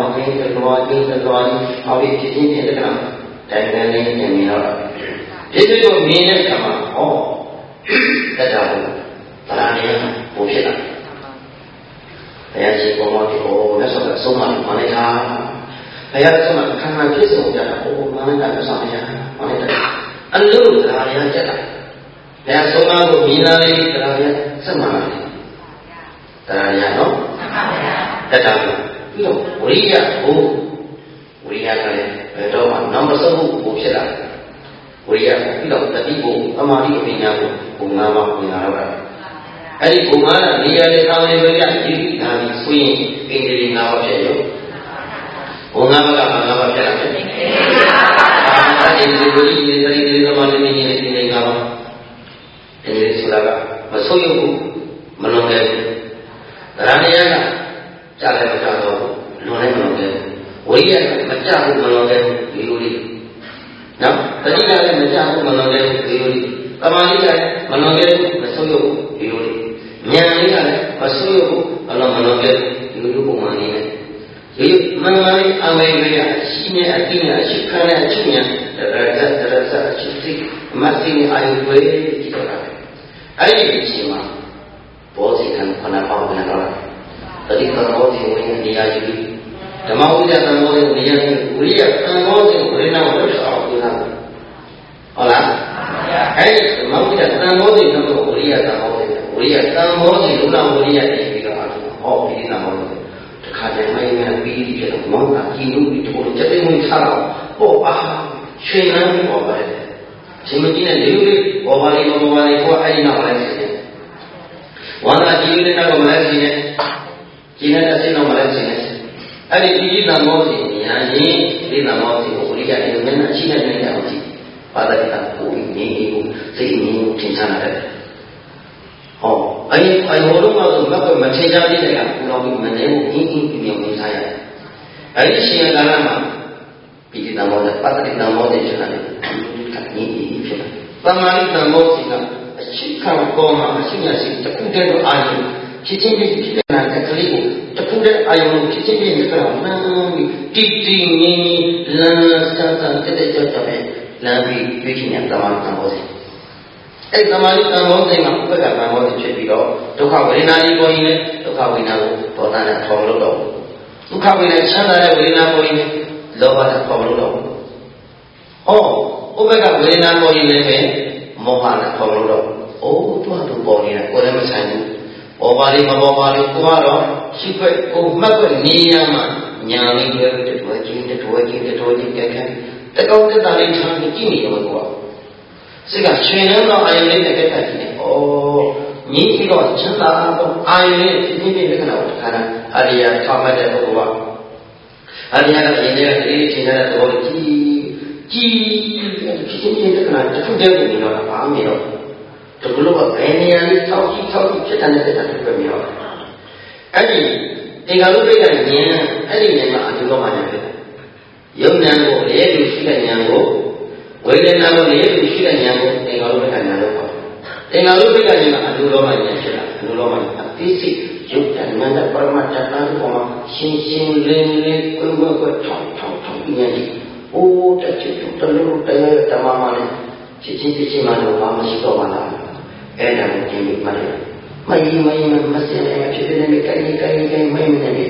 A: 들어와지 아우리 기진이들아 대단히 재미나라 이들도 미는 가마 대자고 따라하면 봅시다 배야지 고마워 그래서 소만 만에다 배야지만 강한 필수자다 많은 사람이야 많은 안으로 들어가야 되다 내가 소만고 미나리 들어가야 쓰만 들어가야 너
B: တတ်တာပြီးတော့ဝိရိယကိုဝိရိယကလည်းဘယ်တော့မှနောက်မဆုံးဘူးဖြစ်လာဝိရိယပြီးတော့တတိကိုအမာတိအပညာကိုဘုံ၅ပါးဝင်လာတော့အဲ့ဒီဘုံ၅ပါးနေရာလေသာဝေဝိရိယဒီဒါပြီးဆိုရင်အင်္ဂလိပ်၅ပါးဖြစ်ရောဘုံ၅ပါးကဘာ၅ပါးဖြစ်လာလဲအင်္ဂလိပ်ဝိရိယသတိတွေသမာဓိတွေနေနေ၅ပါးအင်္ဂလိပ်ဆိုတာကမဆိုးရုပ်ဘူးမလွန်ခဲ့ဘူးဒါရဏယကကြားလည်းမကြားတော့လွန်လည်းမလွန်ခဲ့ဘူးဝိရိယကမကြားဘူးမလွန်ခဲ့ဘူးဒီလိုလေးနော်တတိယလည်းမကြားဘူးမလွန်ခဲ့ဘူးဒီလိုလေးသမာဓိကလည်းမလွန်ခဲ့ဘူးမဆိုးရုပ်ဘူးဒီလိုလေးဉာဏ်လေးကလည်းမဆိုးရုပ်ဘူးမလွန်ခဲ့ဘူးဒီလိုပုံမှန်လေးနဲ့ဒီမန္တလေးအမေရိကအရှိနဲ့အကိနဲ့အရှိခံတဲ့အချင်းညာတရဇအချင်းစိမသိနေအာယုဝေကြည့်တော့တာအဲ့ဒီအချိန်မှာဘောဇိကံခဏပေါင်းနေတော့တတိကဘောဇိဝိညာဉ်နေရာယူဓမ္မဝိဒသံဘောဇိနေရာယူဝိရိယသံဘောဇိဝိရိယဝိသအောင်ဒီလားဟုတ်လားအဲ့ဒီဓမ္မဝိဒသံဘောဇိတော့ဝိရိယသံဘောဇိဝိရိယသံဘောဇိလူနာဝိရိယနေပြီးတော့ဟောဒီနာမောတခါတည်းမင်းများပြီးပြီးတော့မောင်းတာကြည်လို့ဒီလိုစက်သိဝင်စားတော့ပေါ့အားရွှေနှမ်းပြီးပေါ်ပါတယ်ရှင်မကြီးနဲ့ဒီလိုလေးဘောပါလေးဘောပါလေးကိုအဲ့ဒီနောက်လိုက်နေတယ်ဝါဒကြည်လေးတော့မလဲစီနဲ့ကြည်နဲ့တစ်စိတော့မလဲစီနဲ့အဲ့ဒီဒီသံမောစီညာရင်ဒီသံမောစီကိုဝိရိယနဲ့မျက်နှာရှိနေကြအောင်ကြည့်ပါဒတိကကိုငြိမ်းကိုစိတ်ငြိမ်းကိုသင်္ချာလာတယ်ဟောအဲ့အယောလုံးကတော့မက်မထင်ကြသေးတဲ့ကပူတော်ပြီးမနေဘူးအင်းအင်းပြင်းပြင်းစားရတယ်အဲ့ဒီရှင်ကာလမှာပိဋိတံမောနဲ့ပါဒတိတံမောနဲ့ဖြစ်လာတယ်ကငြိမ်းဖြစ်လာသမာဓိတံမောစီကအရှိခံပေါ်မှာအရှိညာစီတခုတည်းတော့အာရုံဖြစ်ချင်းဖြစ်လာတဲ့ကလေးကိုတခုတည်းအာရုံဖြစ်ချင်းဖြစ်နေတာမှန်ပြီးတီငြိမ်းလမ်းစမ်းတဲ့ကြောက်တဲ့လမ်းပြီးပြည့်ချင်းတဲ့သမာဓိတံမောစီအဲ့သမာဓိတန်ဖိုးစိတ်မှာဥပ္ပကတန်ဖိုးစိတ်ဖြစ်ပြီးတော့ဒုက္ခဝေဒနာကြီးပေါ်ရင်လည်းဒုက္ခဝေဒနာကိုဒေါသနဲ့ဖော်လို့တော့ဒုက္ခဝေဒနာချမ်းသာတဲ့ဝေဒနာပေါ်ရင်လောဘနဲ့ဖော်လို့တော့ဟောဥပ္ပကဝေဒနာပေါ်ရင်လည်းမောဟနဲ့ဖော်လို့တော့အိုးသူ့ဟာသူပေါ်နေတာကိုယ်လည်းမဆိုင်ဘူးပေါ်ပါလိမပေါ်ပါလိကိုကတော့ရှိခွက်ကိုမှတ်ခွက်နေရမှာညာလေးတွေတွဲချင်းကြက်ခဲတကောက်တက်တာလေးထားပြီးကြည့်နေရောကိုကစိတ်ကရှင်နှံတော့အာယုန်လေးနဲ့တက်တက်ကြည့်နေ။ဩညီပြီးတော့ချမ်းသာတော့အာယုန်လေးဖြည်းဖြည်းလက္ခဏာကိုတခါတော့အရိယာထောက်မှတ်တဲ့ပုဂ္ဂိုလ်ကအရိယာကရှင်တဲ့အေးရှင်တဲ့သဘောကြီးဖြည်းဖြည်းလက္ခဏာတစ်ခုတည်းကိုမြင်တော့ဘာမှမရောဒီလိုကဘယ်နေရာလေးထောက်ကြည့်ဖြစ်တဲ့တက်တက်ပဲမြင်တော့အဲ့ဒီသင်္ကာရုပ္ပကဉာဏ်အဲ့ဒီဉာဏ်ကအတူတော့မှဉာဏ်ဖြစ်တယ်။ယုံဉာဏ်ကိုလေ့လို့ရှိတဲ့ဉာဏ်ကိုဝေဒနာကိုလေ့လို့ရှိတဲ့ဉာဏ်ကိုသင်္ကာရုပ္ပကဉာဏ်လို့ခေါ်တယ်။သင်္ကာရုပ္ပကဉာဏ်ကအတူတော့မှဉာဏ်ဖြစ်တာအတူတော့မှအသိစိတ်ယုတ်တဲ့ဉာဏ်ပရမတ္တန်ကိုမှရှင်းလင်းကိုယ်ကိုထောက်ဉာဏ်ကြီးအိုးတက်ချစ်တလို့တဲ့ဓမ္မမှလည်းချစ်မှတော့ဘာမှရှိတော့မှလားအဲ့ဒါကိုကြည့်ပြီးမှလည်းမစင်နေဖြစ်တဲ့နေကိုင်းမင်းနေ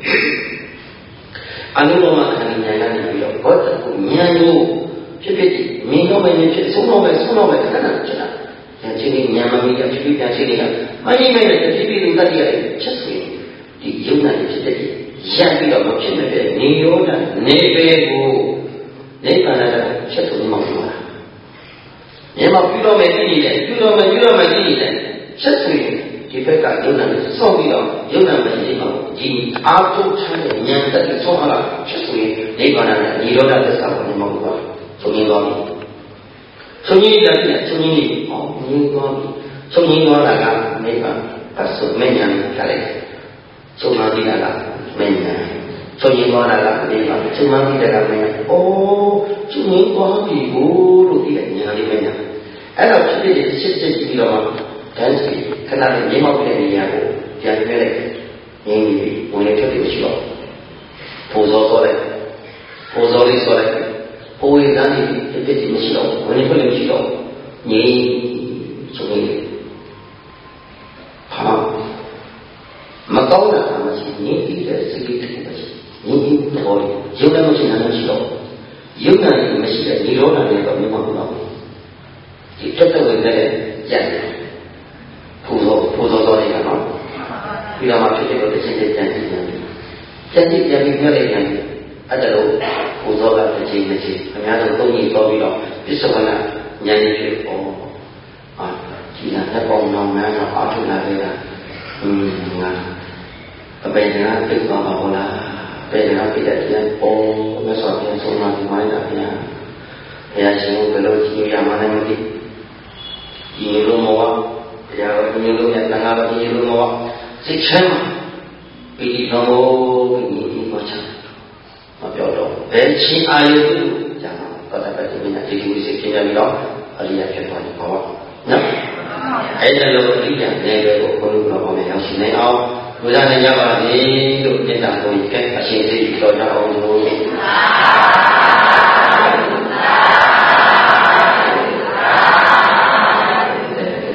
B: အနုလောမခန္ဓာဉာဏ်နဲ့ပြီးတော့ဘောဓကိုဉာဏ်ကိုဖြစ်မြင်တော့မယ်ဖြစ်ဆုံးတော့မယ်ခဏခဏဖြစ်တာဉာဏ်ချင်းဉာဏ်မမီးဖြစ်ပြန်ချင်းတွေကမင်းနဲ့တတိပိတ္တတိရချက်ဆိုရင်ဒီယုံနာဖြစ်တဲ့ရပ်ပြီးတော့မဖြစ်မဲ့တဲ့နေရောဓနေပေကိုနိဗ္ဗာန်ကချက်ဆိုမှမဟုတ်ဘူး။မြေမှာပြုတော့မယ်ကြည့်နေတယ်ပြုတော့မယ်ကြည့်နေတယ်ချက်ဆိုရင်ဒီဘက်ကယုံနာကိုစောင့်ပြီးတော့ယုံနာမကြည့်အောင်ဒီအာထုချမ်းတဲ့ဉာဏ်တက်ပြီးဆုံးလာချက်ဆိုရင်နိဗ္ဗာန်နဲ့និရောဓသစ္စာကိုမဟုတ်ဘူး။ဆုံးရင်းသွားပြီ။ဆုံးရင်းတဲ့ဆုံးရင်းဟောငြင်းသွားပြီ။ဆုံးရင်းသွားတာကနိဗ္ဗာန်ပတ်စုမဉ္ဇဉ်ခါလိုက်။ဆုံးမပြီးတာကမဉ္ဇဉ်ဆုံးရင်းသွားတာကနိဗ္ဗာန်ဆုံးမပြီးတာကမဉ္ဇဉ်။အိုးဆုံးရင်းသွားပြီကိုလို့ဒီဉာဏ်လေးမဉ္ဇဉ်။အဲ့တော့ဖြစ်ဖြစ်ရှင်းပြီးတော့တန်းစီခဏလေးမြေမောက်တဲ့နေရာကိုပြန်ပြလိုက်ငင်းပြီးဝင်ရထွက်ပြီးရှိတော့ပူဇော်တော့လိုက်ပူဇော်လေးဆိုလိုက်ပူရည်ကနေဖြစ်ဖြစ်မရှိတော့ဝင်ရထွက်လို့ရှိတော့ငြိမ်းဆိုနေဟာမကောင်းတာမရှိငြိမ်းပြီးတဲ့စိတ်လေးတစ်ခုမရှိငြိမ်းပြီးတော့ရုပ်လည်းမရှိတာမရှိတော့ရုပ်နဲ့မရှိတဲ့និရောဓနဲ့တော့မြေမောက်တော့ဒီတက်တဲ့ဝင်တဲ့ကြံ့ပူဇော်တော်နေကနော်ပြီးတော့မှဖြစ်တဲ့တစ်ချက်တစ်ပြန်ကြည့်ပြန်ပြီးပြောလိုက်ပြန်အဲ့ဒါလို့ပူဇော်တာတစ်ချိန်တစ်ချိန်အများဆုံးသုံးကြီးတော်ပြီးတော့ပြစ္ဆုတ်ကဉာဏ်ကြီးဖြစ်ပေါ်ကြည်လာတဲ့ပုံတော်များတော့အားထုတ်လာခဲ့တာငါအပေကသိသွားပါဘောလားအပေကပြတဲ့တရားပေါ်မြတ်စွာဘုရားဆုံးမဒီမိုင်းတာဗျာဘုရားရှင်ဘယ်လိုကြည်ရမှန်းလည်းမသိဒီလိုမောတရားတော်ဒီလိုနဲ့တန်ခါတော်ဒီလိုမောစိတ်ချမ်းပိဋိတော်ဒီပေါ်ချမပြောတော့ဘယ်ချင်းအာယုကျမ်းတော့တပတ်ဒီနေ့ဒီလိုစိတ်ချင်းကြပြီးတော့အရိယာဖြစ်သွားတယ်ပေါ့နော်အဲ့ဒါလိုအရိယာနယ်တွေကိုဘုရားတော်နဲ့ရောက်ရှိနေအောင်ဘုရားနဲ့ကြပါစေလို့မေတ္တာပို့ရင်အရှင်သိတော်ကြအောင်လို့